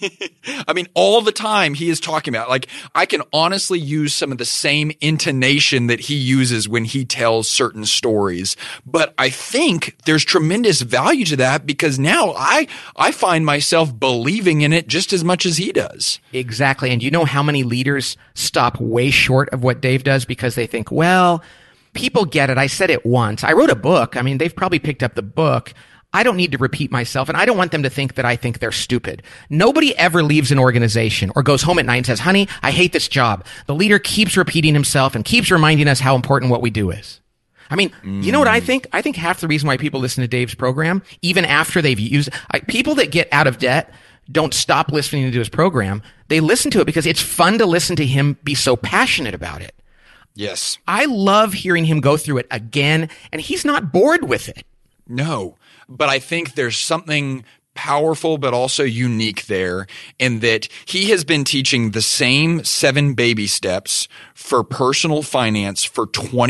I mean, all the time he is talking about, like, I can honestly use some of the same intonation that he uses when he tells certain stories. But I think there's tremendous value to that because now I find myself believing in it just as much as he does. Exactly. And you know how many leaders stop way short of what Dave does because they think, well, people get it. I said it once. I wrote a book. I mean, they've probably picked up the book. I don't need to repeat myself, and I don't want them to think that I think they're stupid. Nobody ever leaves an organization or goes home at night and says, honey, I hate this job. The leader keeps repeating himself and keeps reminding us how important what we do is. I mean, you know what I think? I think half the reason why people listen to Dave's program, even after they've used people that get out of debt don't stop listening to his program. They listen to it because it's fun to listen to him be so passionate about it. Yes. I love hearing him go through it again, and he's not bored with it. No. But I think there's something powerful but also unique there in that he has been teaching the same 7 baby steps for personal finance for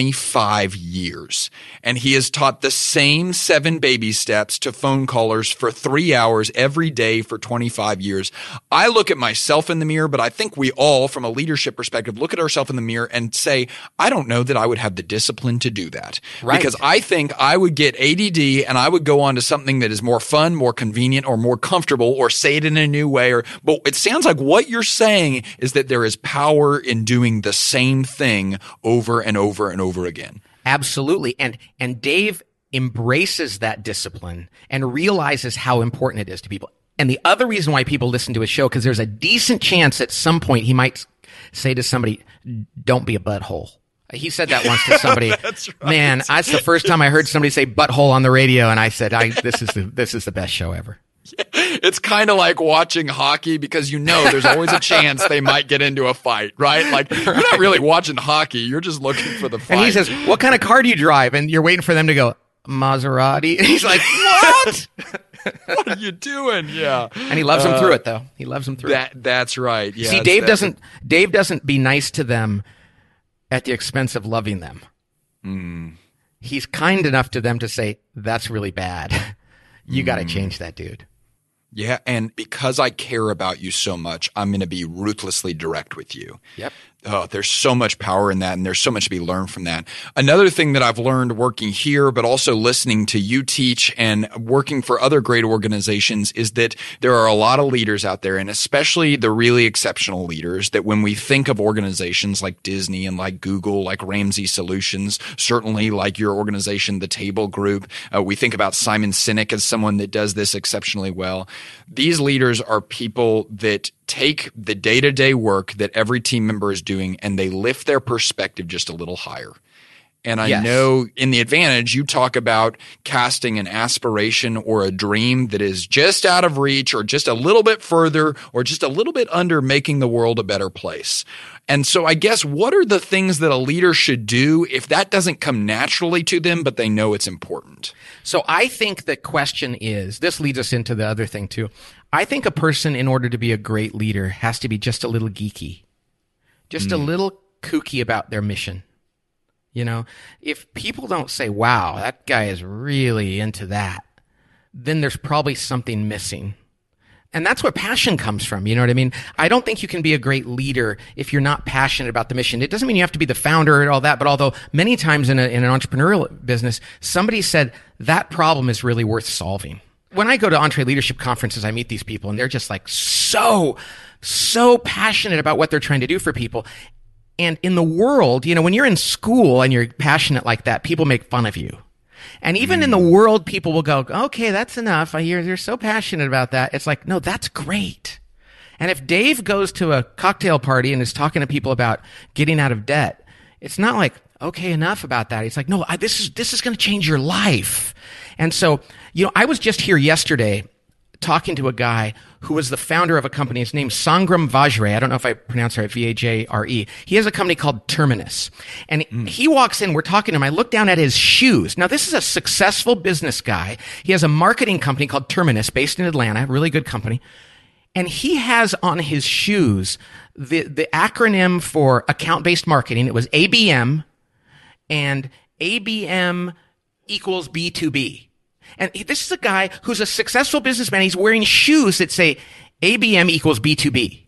25 years. And he has taught the same 7 baby steps to phone callers for 3 hours every day for 25 years. I look at myself in the mirror, but I think we all, from a leadership perspective, look at ourselves in the mirror and say, I don't know that I would have the discipline to do that. Right. Because I think I would get ADD and I would go on to something that is more fun, more convenient, or more comfortable, or say it in a new way. But it sounds like what you're saying is that there is power in doing the same thing over and over and over again. Absolutely. And Dave embraces that discipline and realizes how important it is to people. And the other reason why people listen to his show, because there's a decent chance at some point he might say to somebody, don't be a butthole. He said that once to somebody. That's right. Man, that's the first time I heard somebody say butthole on the radio, and I said, this is the best show ever. It's kind of like watching hockey because there's always a chance they might get into a fight, right? Like, you're not really watching hockey. You're just looking for the fight. And he says, what kind of car do you drive? And you're waiting for them to go, Maserati. And he's like, what? What are you doing? Yeah. And he loves them through it, though. He loves them through it. That's right. Yeah. See, Dave doesn't be nice to them at the expense of loving them. He's kind enough to them to say, that's really bad. You got to change that, dude. Yeah, and because I care about you so much, I'm going to be ruthlessly direct with you. Yep. Oh, there's so much power in that, and there's so much to be learned from that. Another thing that I've learned working here, but also listening to you teach and working for other great organizations, is that there are a lot of leaders out there, and especially the really exceptional leaders, that when we think of organizations like Disney and like Google, like Ramsey Solutions, certainly like your organization, the Table Group, we think about Simon Sinek as someone that does this exceptionally well. These leaders are people that take the day-to-day work that every team member is doing and they lift their perspective just a little higher. And I know in The Advantage, you talk about casting an aspiration or a dream that is just out of reach or just a little bit further or just a little bit under making the world a better place. And so I guess what are the things that a leader should do if that doesn't come naturally to them, but they know it's important? So I think the question is, this leads us into the other thing too. I think a person, in order to be a great leader, has to be just a little geeky, just a little kooky about their mission. If people don't say, wow, that guy is really into that, then there's probably something missing. And that's where passion comes from. You know what I mean? I don't think you can be a great leader if you're not passionate about the mission. It doesn't mean you have to be the founder and all that, but although many times in an entrepreneurial business, somebody said that problem is really worth solving. When I go to EntreLeadership conferences, I meet these people and they're just like so passionate about what they're trying to do for people. And in the world, when you're in school and you're passionate like that, people make fun of you. And even in the world, people will go, okay, that's enough. You're so passionate about that. It's like, no, that's great. And if Dave goes to a cocktail party and is talking to people about getting out of debt, it's not like, okay, enough about that. It's like, no, this is going to change your life. And so, I was just here yesterday talking to a guy who was the founder of a company. His name's Sangram Vajre. I don't know if I pronounce it right, Vajre. He has a company called Terminus. And he walks in, we're talking to him. I look down at his shoes. Now, this is a successful business guy. He has a marketing company called Terminus based in Atlanta, a really good company. And he has on his shoes the acronym for account-based marketing. It was ABM, and ABM equals B2B. And this is a guy who's a successful businessman. He's wearing shoes that say ABM equals B2B.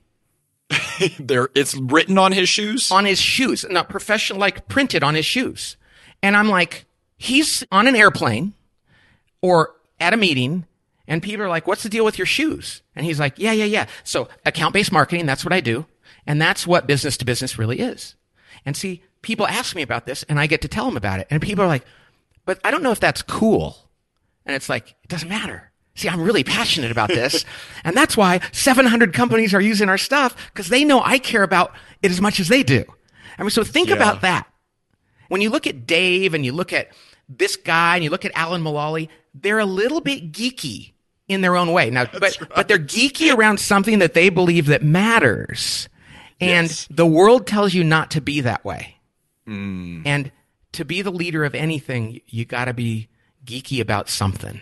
It's written on his shoes? On his shoes. Not professional, like printed on his shoes. And I'm like, he's on an airplane or at a meeting, and people are like, what's the deal with your shoes? And he's like, yeah. So account-based marketing, that's what I do. And that's what business to business really is. And see, people ask me about this, and I get to tell them about it. And people are like, but I don't know if that's cool. And it's like, it doesn't matter. See, I'm really passionate about this. And that's why 700 companies are using our stuff, because they know I care about it as much as they do. I mean, so think about that. When you look at Dave and you look at this guy and you look at Alan Mulally, they're a little bit geeky in their own way. Now, but they're geeky around something that they believe that matters. And the world tells you not to be that way. And to be the leader of anything, you got to be geeky about something.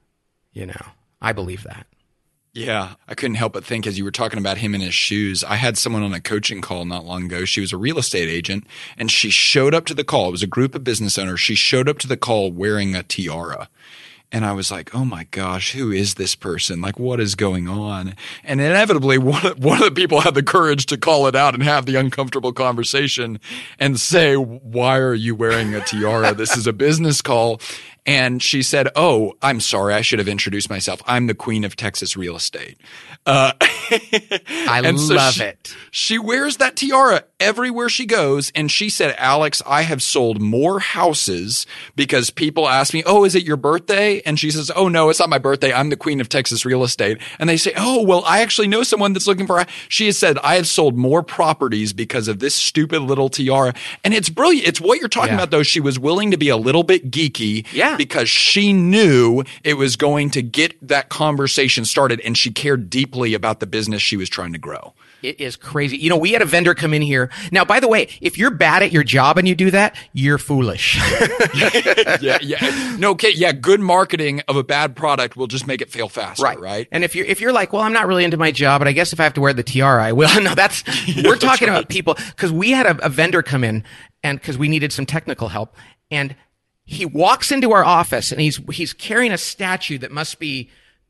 I believe that. Yeah, I couldn't help but think as you were talking about him and his shoes, I had someone on a coaching call not long ago. She was a real estate agent, and she showed up to the call. It was a group of business owners. She showed up to the call wearing a tiara. And I was like, oh my gosh, who is this person? Like, what is going on? And inevitably, one of the people had the courage to call it out and have the uncomfortable conversation and say, why are you wearing a tiara? This is a business call. And she said, "Oh, I'm sorry. I should have introduced myself. I'm the queen of Texas real estate." I love it. She wears that tiara everywhere she goes. And she said, "Alex, I have sold more houses because people ask me, 'Oh, is it your birthday?' And she says, 'Oh, no, it's not my birthday. I'm the queen of Texas real estate.' And they say, 'Oh, well, I actually know someone that's looking for,' she has said, 'I have sold more properties because of this stupid little tiara.'" And it's brilliant. It's what you're talking about, though. She was willing to be a little bit geeky because she knew it was going to get that conversation started, and she cared deeply about the business she was trying to grow. It is crazy. You know, we had a vendor come in here. Now, by the way, if you're bad at your job and you do that, you're foolish. No, okay. Yeah. Good marketing of a bad product will just make it fail faster. Right. And if you're like, well, I'm not really into my job, but I guess if I have to wear the tiara, I will. No, we're talking about people, because we had a vendor come in, and because we needed some technical help, and he walks into our office and he's carrying a statue that must be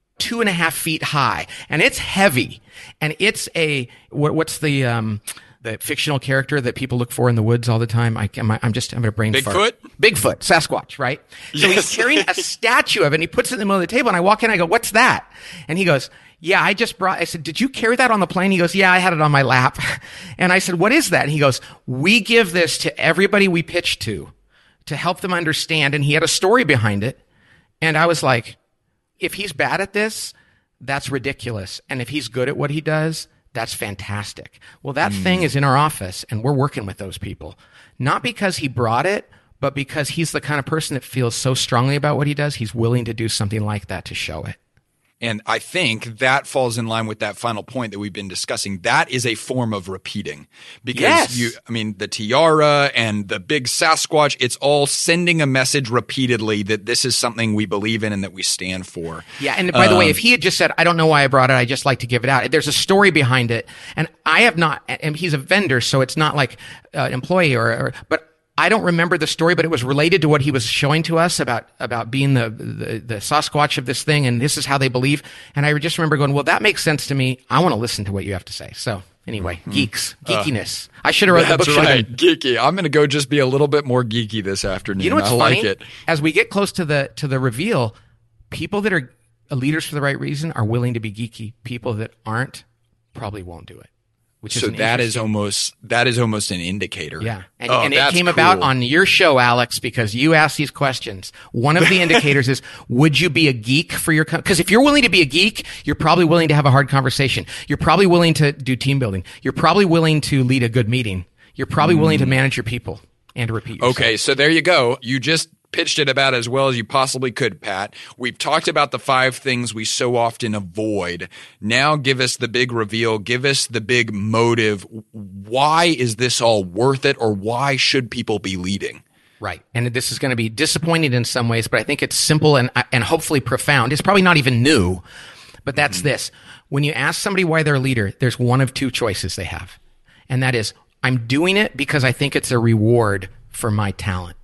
2.5 feet high, and it's heavy, and it's what's the fictional character that people look for in the woods all the time? I'm going to brain fart. Bigfoot, Sasquatch, right? So he's carrying a statue of it, and he puts it in the middle of the table, and I walk in, I go, "What's that?" And he goes, "Yeah, I said, "Did you carry that on the plane?" He goes, "Yeah, I had it on my lap." And I said, "What is that?" And he goes, "We give this to everybody we pitch to help them understand." And he had a story behind it. And I was like, if he's bad at this, that's ridiculous. And if he's good at what he does, that's fantastic. Well, that thing is in our office, and we're working with those people. Not because he brought it, but because he's the kind of person that feels so strongly about what he does, he's willing to do something like that to show it. And I think that falls in line with that final point that we've been discussing. That is a form of repeating, because the tiara and the big Sasquatch, it's all sending a message repeatedly that this is something we believe in and that we stand for. Yeah. And by the way, if he had just said, "I don't know why I brought it, I just like to give it out," there's a story behind it. And I have not, and he's a vendor, so it's not like an employee but I don't remember the story, but it was related to what he was showing to us about being the Sasquatch of this thing, and this is how they believe. And I just remember going, well, that makes sense to me. I want to listen to what you have to say. So anyway, geekiness. I should have wrote the book. That's right, geeky. I'm going to go just be a little bit more geeky this afternoon. You know what's funny? Like it. As we get close to the reveal, people that are leaders for the right reason are willing to be geeky. People that aren't probably won't do it. So that is almost an indicator. Yeah. And it came about on your show, Alex, because you asked these questions. One of the indicators is, would you be a geek for your company? Because if you're willing to be a geek, you're probably willing to have a hard conversation. You're probably willing to do team building. You're probably willing to lead a good meeting. You're probably willing to manage your people and to repeat yourself. Okay, so there you go. You just pitched it about as well as you possibly could, Pat. We've talked about the 5 things we so often avoid. Now give us the big reveal. Give us the big motive. Why is this all worth it, or why should people be leading? Right. And this is going to be disappointing in some ways, but I think it's simple and hopefully profound. It's probably not even new, but that's this. When you ask somebody why they're a leader, there's one of 2 choices they have. And that is, I'm doing it because I think it's a reward for my talent.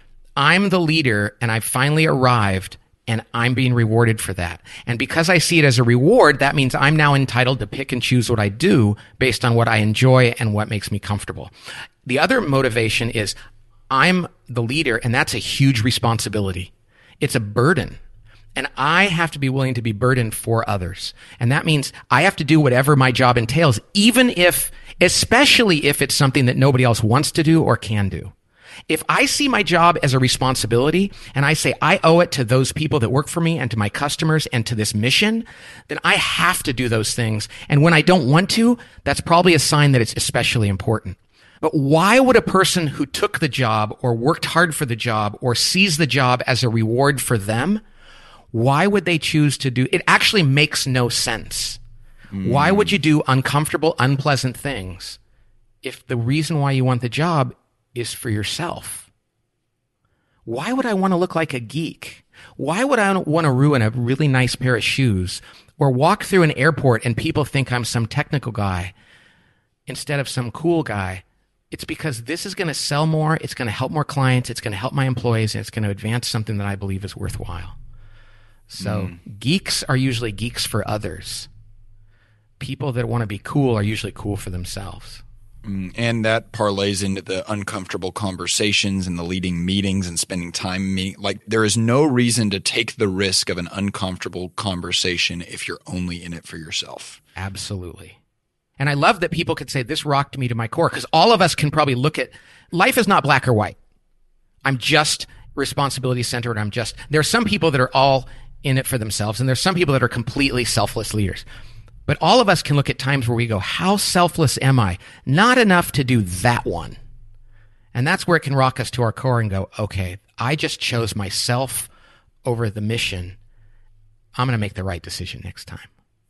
I'm the leader, and I've finally arrived, and I'm being rewarded for that. And because I see it as a reward, that means I'm now entitled to pick and choose what I do based on what I enjoy and what makes me comfortable. The other motivation is, I'm the leader, and that's a huge responsibility. It's a burden. And I have to be willing to be burdened for others. And that means I have to do whatever my job entails, especially if it's something that nobody else wants to do or can do. If I see my job as a responsibility, and I say I owe it to those people that work for me and to my customers and to this mission, then I have to do those things. And when I don't want to, that's probably a sign that it's especially important. But why would a person who took the job or worked hard for the job or sees the job as a reward for them, why would they choose to do it? Actually makes no sense. Why would you do uncomfortable, unpleasant things if the reason why you want the job is for yourself? Why would I want to look like a geek? Why would I want to ruin a really nice pair of shoes or walk through an airport and people think I'm some technical guy instead of some cool guy? It's because this is going to sell more. It's going to help more clients. It's going to help my employees, and it's going to advance something that I believe is worthwhile. So geeks are usually geeks for others. People that want to be cool are usually cool for themselves. And that parlays into the uncomfortable conversations and the leading meetings and spending time meeting. Like, there is no reason to take the risk of an uncomfortable conversation if you're only in it for yourself. Absolutely. And I love that people could say, this rocked me to my core, because all of us can probably look at life is not black or white. I'm just responsibility centered. There are some people that are all in it for themselves, and there's some people that are completely selfless leaders. But all of us can look at times where we go, how selfless am I? Not enough to do that one. And that's where it can rock us to our core and go, okay, I just chose myself over the mission. I'm going to make the right decision next time.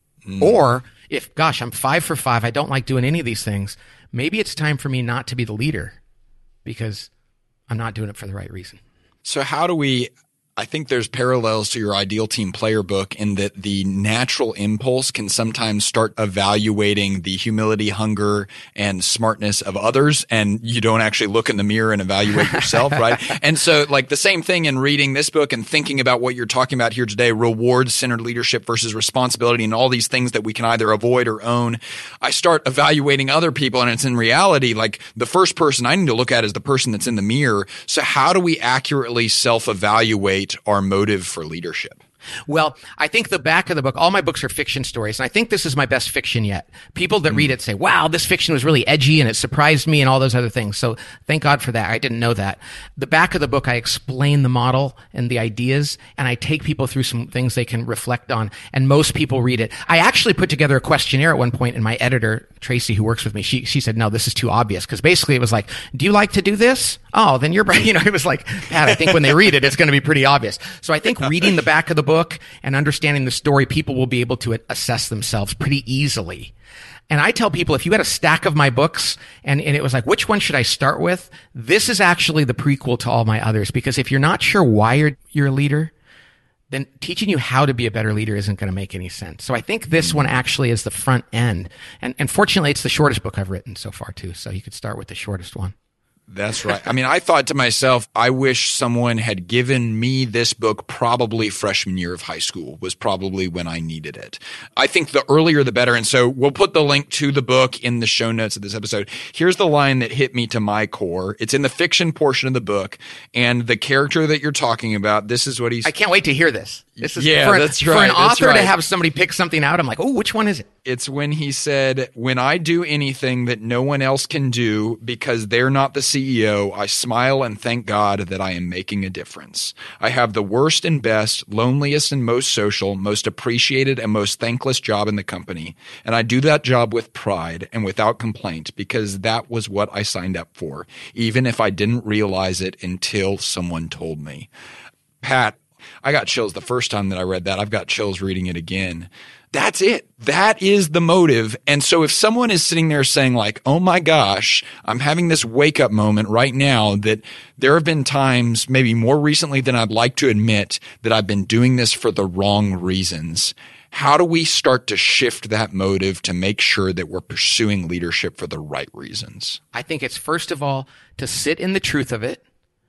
Or if, gosh, I'm 5 for 5, I don't like doing any of these things, maybe it's time for me not to be the leader because I'm not doing it for the right reason. So how do we – I think there's parallels to your Ideal Team Player book in that the natural impulse can sometimes start evaluating the humility, hunger, and smartness of others, and you don't actually look in the mirror and evaluate yourself, right? And so, like, the same thing in reading this book and thinking about what you're talking about here today, reward-centered leadership versus responsibility and all these things that we can either avoid or own. I start evaluating other people, and it's in reality, like, the first person I need to look at is the person that's in the mirror. So how do we accurately self-evaluate our motive for leadership? Well, I think the back of the book, all my books are fiction stories, and I think this is my best fiction yet. People that read it say, wow, this fiction was really edgy and it surprised me and all those other things. So thank God for that. I didn't know that. The back of the book, I explain the model and the ideas, and I take people through some things they can reflect on, and most people read it. I actually put together a questionnaire at one point, and my editor, Tracy, who works with me, she said, no, this is too obvious, because basically it was like, do you like to do this? Oh, then you're, it was like, Pat, I think when they read it, it's going to be pretty obvious. So I think reading the back of the book and understanding the story, people will be able to assess themselves pretty easily. And I tell people, if you had a stack of my books and it was like, which one should I start with? This is actually the prequel to all my others, because if you're not sure why you're a leader, then teaching you how to be a better leader isn't going to make any sense. So I think this one actually is the front end. And fortunately, it's the shortest book I've written so far too. So you could start with the shortest one. That's right. I mean, I thought to myself, I wish someone had given me this book probably freshman year of high school was probably when I needed it. I think the earlier the better. And so we'll put the link to the book in the show notes of this episode. Here's the line that hit me to my core. It's in the fiction portion of the book. And the character that you're talking about, this is what he's... I can't wait to hear this. This is that's right. For an author to have somebody pick something out, I'm like, oh, which one is it? It's when he said, when I do anything that no one else can do because they're not the CEO, I smile and thank God that I am making a difference. I have the worst and best, loneliest and most social, most appreciated and most thankless job in the company. And I do that job with pride and without complaint because that was what I signed up for, even if I didn't realize it until someone told me. Pat, I got chills the first time that I read that. I've got chills reading it again. That's it. That is the motive. And so if someone is sitting there saying like, oh my gosh, I'm having this wake up moment right now that there have been times, maybe more recently than I'd like to admit, that I've been doing this for the wrong reasons. How do we start to shift that motive to make sure that we're pursuing leadership for the right reasons? I think it's first of all to sit in the truth of it.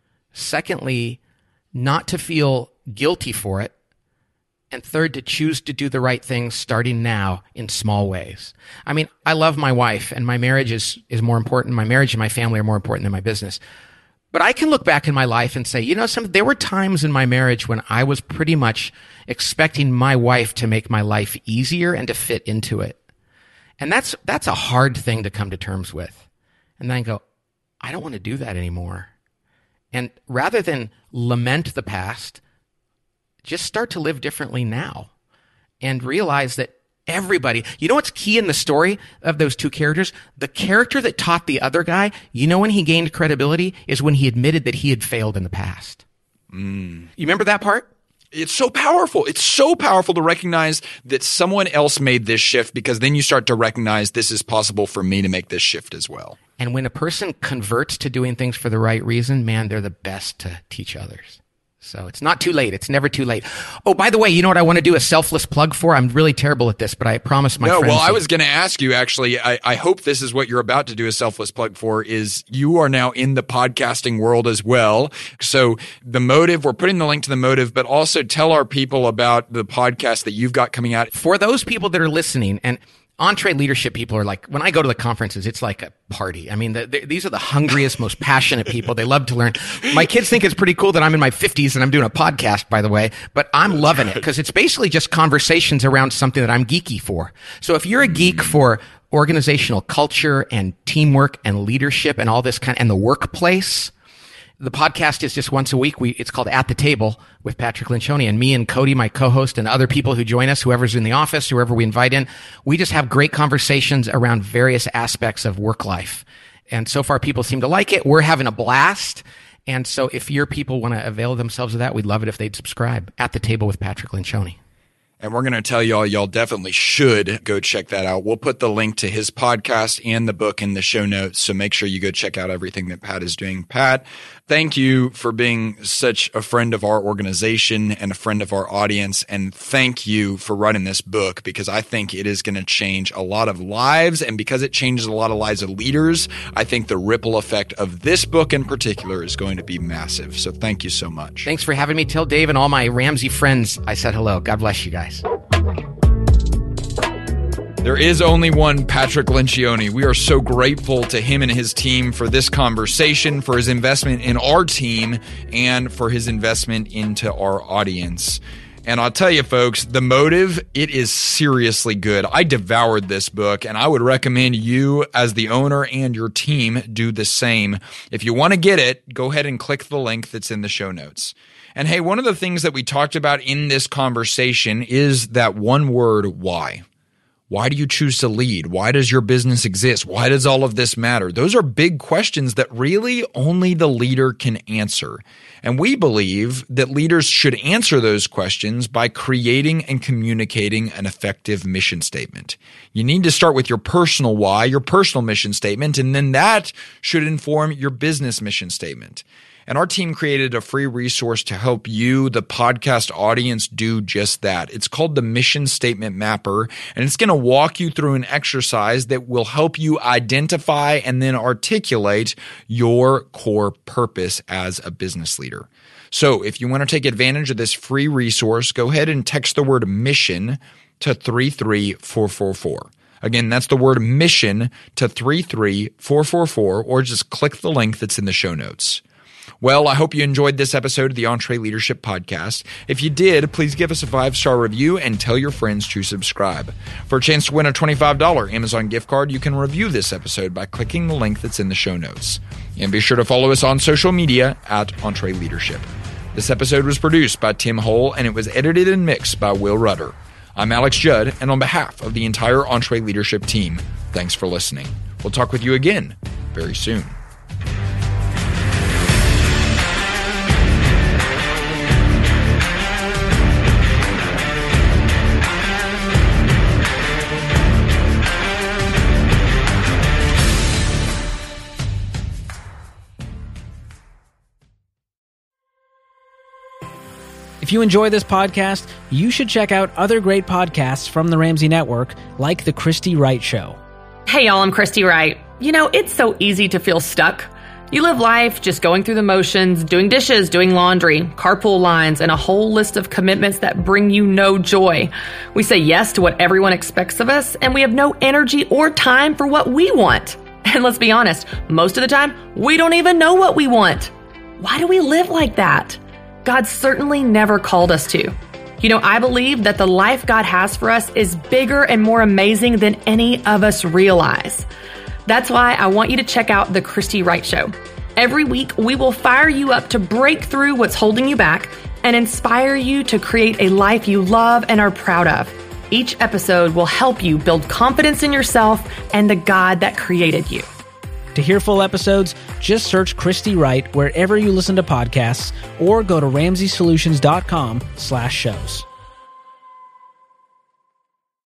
Secondly, not to feel guilty for it. And third, to choose to do the right things starting now in small ways. I mean, I love my wife, and my marriage is more important. My marriage and my family are more important than my business. But I can look back in my life and say, there were times in my marriage when I was pretty much expecting my wife to make my life easier and to fit into it. And that's a hard thing to come to terms with. And then go, I don't want to do that anymore. And rather than lament the past, just start to live differently now and realize that everybody, what's key in the story of those two characters? The character that taught the other guy, when he gained credibility is when he admitted that he had failed in the past. You remember that part? It's so powerful. It's so powerful to recognize that someone else made this shift, because then you start to recognize this is possible for me to make this shift as well. And when a person converts to doing things for the right reason, man, they're the best to teach others. So it's not too late. It's never too late. Oh, by the way, you know what I want to do a selfless plug for? I'm really terrible at this, but I promised my friends. No, well, I was going to ask you, actually, I hope this is what you're about to do a selfless plug for, is you are now in the podcasting world as well. So the motive, we're putting the link to the motive, but also tell our people about the podcast that you've got coming out. For those people that are listening, and EntreLeadership people are like, when I go to the conferences, it's like a party. I mean, these are the hungriest, most passionate people. They love to learn. My kids think it's pretty cool that I'm in my 50s and I'm doing a podcast, by the way, but I'm loving it because it's basically just conversations around something that I'm geeky for. So if you're a geek for organizational culture and teamwork and leadership and all this and the workplace, the podcast is just once a week. It's called At the Table with Patrick Lencioni, and me and Cody, my co-host, and other people who join us, whoever's in the office, whoever we invite in. We just have great conversations around various aspects of work life. And so far, people seem to like it. We're having a blast. And so if your people want to avail themselves of that, we'd love it if they'd subscribe. At the Table with Patrick Lencioni. And we're going to tell y'all definitely should go check that out. We'll put the link to his podcast and the book in the show notes. So make sure you go check out everything that Pat is doing. Pat, thank you for being such a friend of our organization and a friend of our audience. And thank you for writing this book, because I think it is going to change a lot of lives. And because it changes a lot of lives of leaders, I think the ripple effect of this book in particular is going to be massive. So thank you so much. Thanks for having me. Tell Dave and all my Ramsey friends I said hello. God bless you guys. There is only one Patrick Lencioni. We are so grateful to him and his team for this conversation, for his investment in our team, and for his investment into our audience. And I'll tell you, folks, the motive, it is seriously good. I devoured this book, and I would recommend you, as the owner and your team, do the same. If you want to get it, go ahead and click the link that's in the show notes. And hey, one of the things that we talked about in this conversation is that one word, why. Why do you choose to lead? Why does your business exist? Why does all of this matter? Those are big questions that really only the leader can answer. And we believe that leaders should answer those questions by creating and communicating an effective mission statement. You need to start with your personal why, your personal mission statement, and then that should inform your business mission statement. And our team created a free resource to help you, the podcast audience, do just that. It's called the Mission Statement Mapper, and it's going to walk you through an exercise that will help you identify and then articulate your core purpose as a business leader. So if you want to take advantage of this free resource, go ahead and text the word mission to 33444. Again, that's the word mission to 33444, or just click the link that's in the show notes. Well, I hope you enjoyed this episode of the EntreLeadership Podcast. If you did, please give us a 5-star review and tell your friends to subscribe. For a chance to win a $25 Amazon gift card, you can review this episode by clicking the link that's in the show notes. And be sure to follow us on social media at EntreLeadership. This episode was produced by Tim Hole, and it was edited and mixed by Will Rudder. I'm Alex Judd, and on behalf of the entire EntreLeadership team, thanks for listening. We'll talk with you again very soon. If you enjoy this podcast, you should check out other great podcasts from the Ramsey Network, like The Christy Wright Show. Hey y'all, I'm Christy Wright. You know, it's so easy to feel stuck. You live life just going through the motions, doing dishes, doing laundry, carpool lines, and a whole list of commitments that bring you no joy. We say yes to what everyone expects of us, and we have no energy or time for what we want. And let's be honest, most of the time, we don't even know what we want. Why do we live like that? God certainly never called us to. You know, I believe that the life God has for us is bigger and more amazing than any of us realize. That's why I want you to check out The Christy Wright Show. Every week, we will fire you up to break through what's holding you back and inspire you to create a life you love and are proud of. Each episode will help you build confidence in yourself and the God that created you. To hear full episodes, just search Christy Wright wherever you listen to podcasts or go to RamseySolutions.com/shows.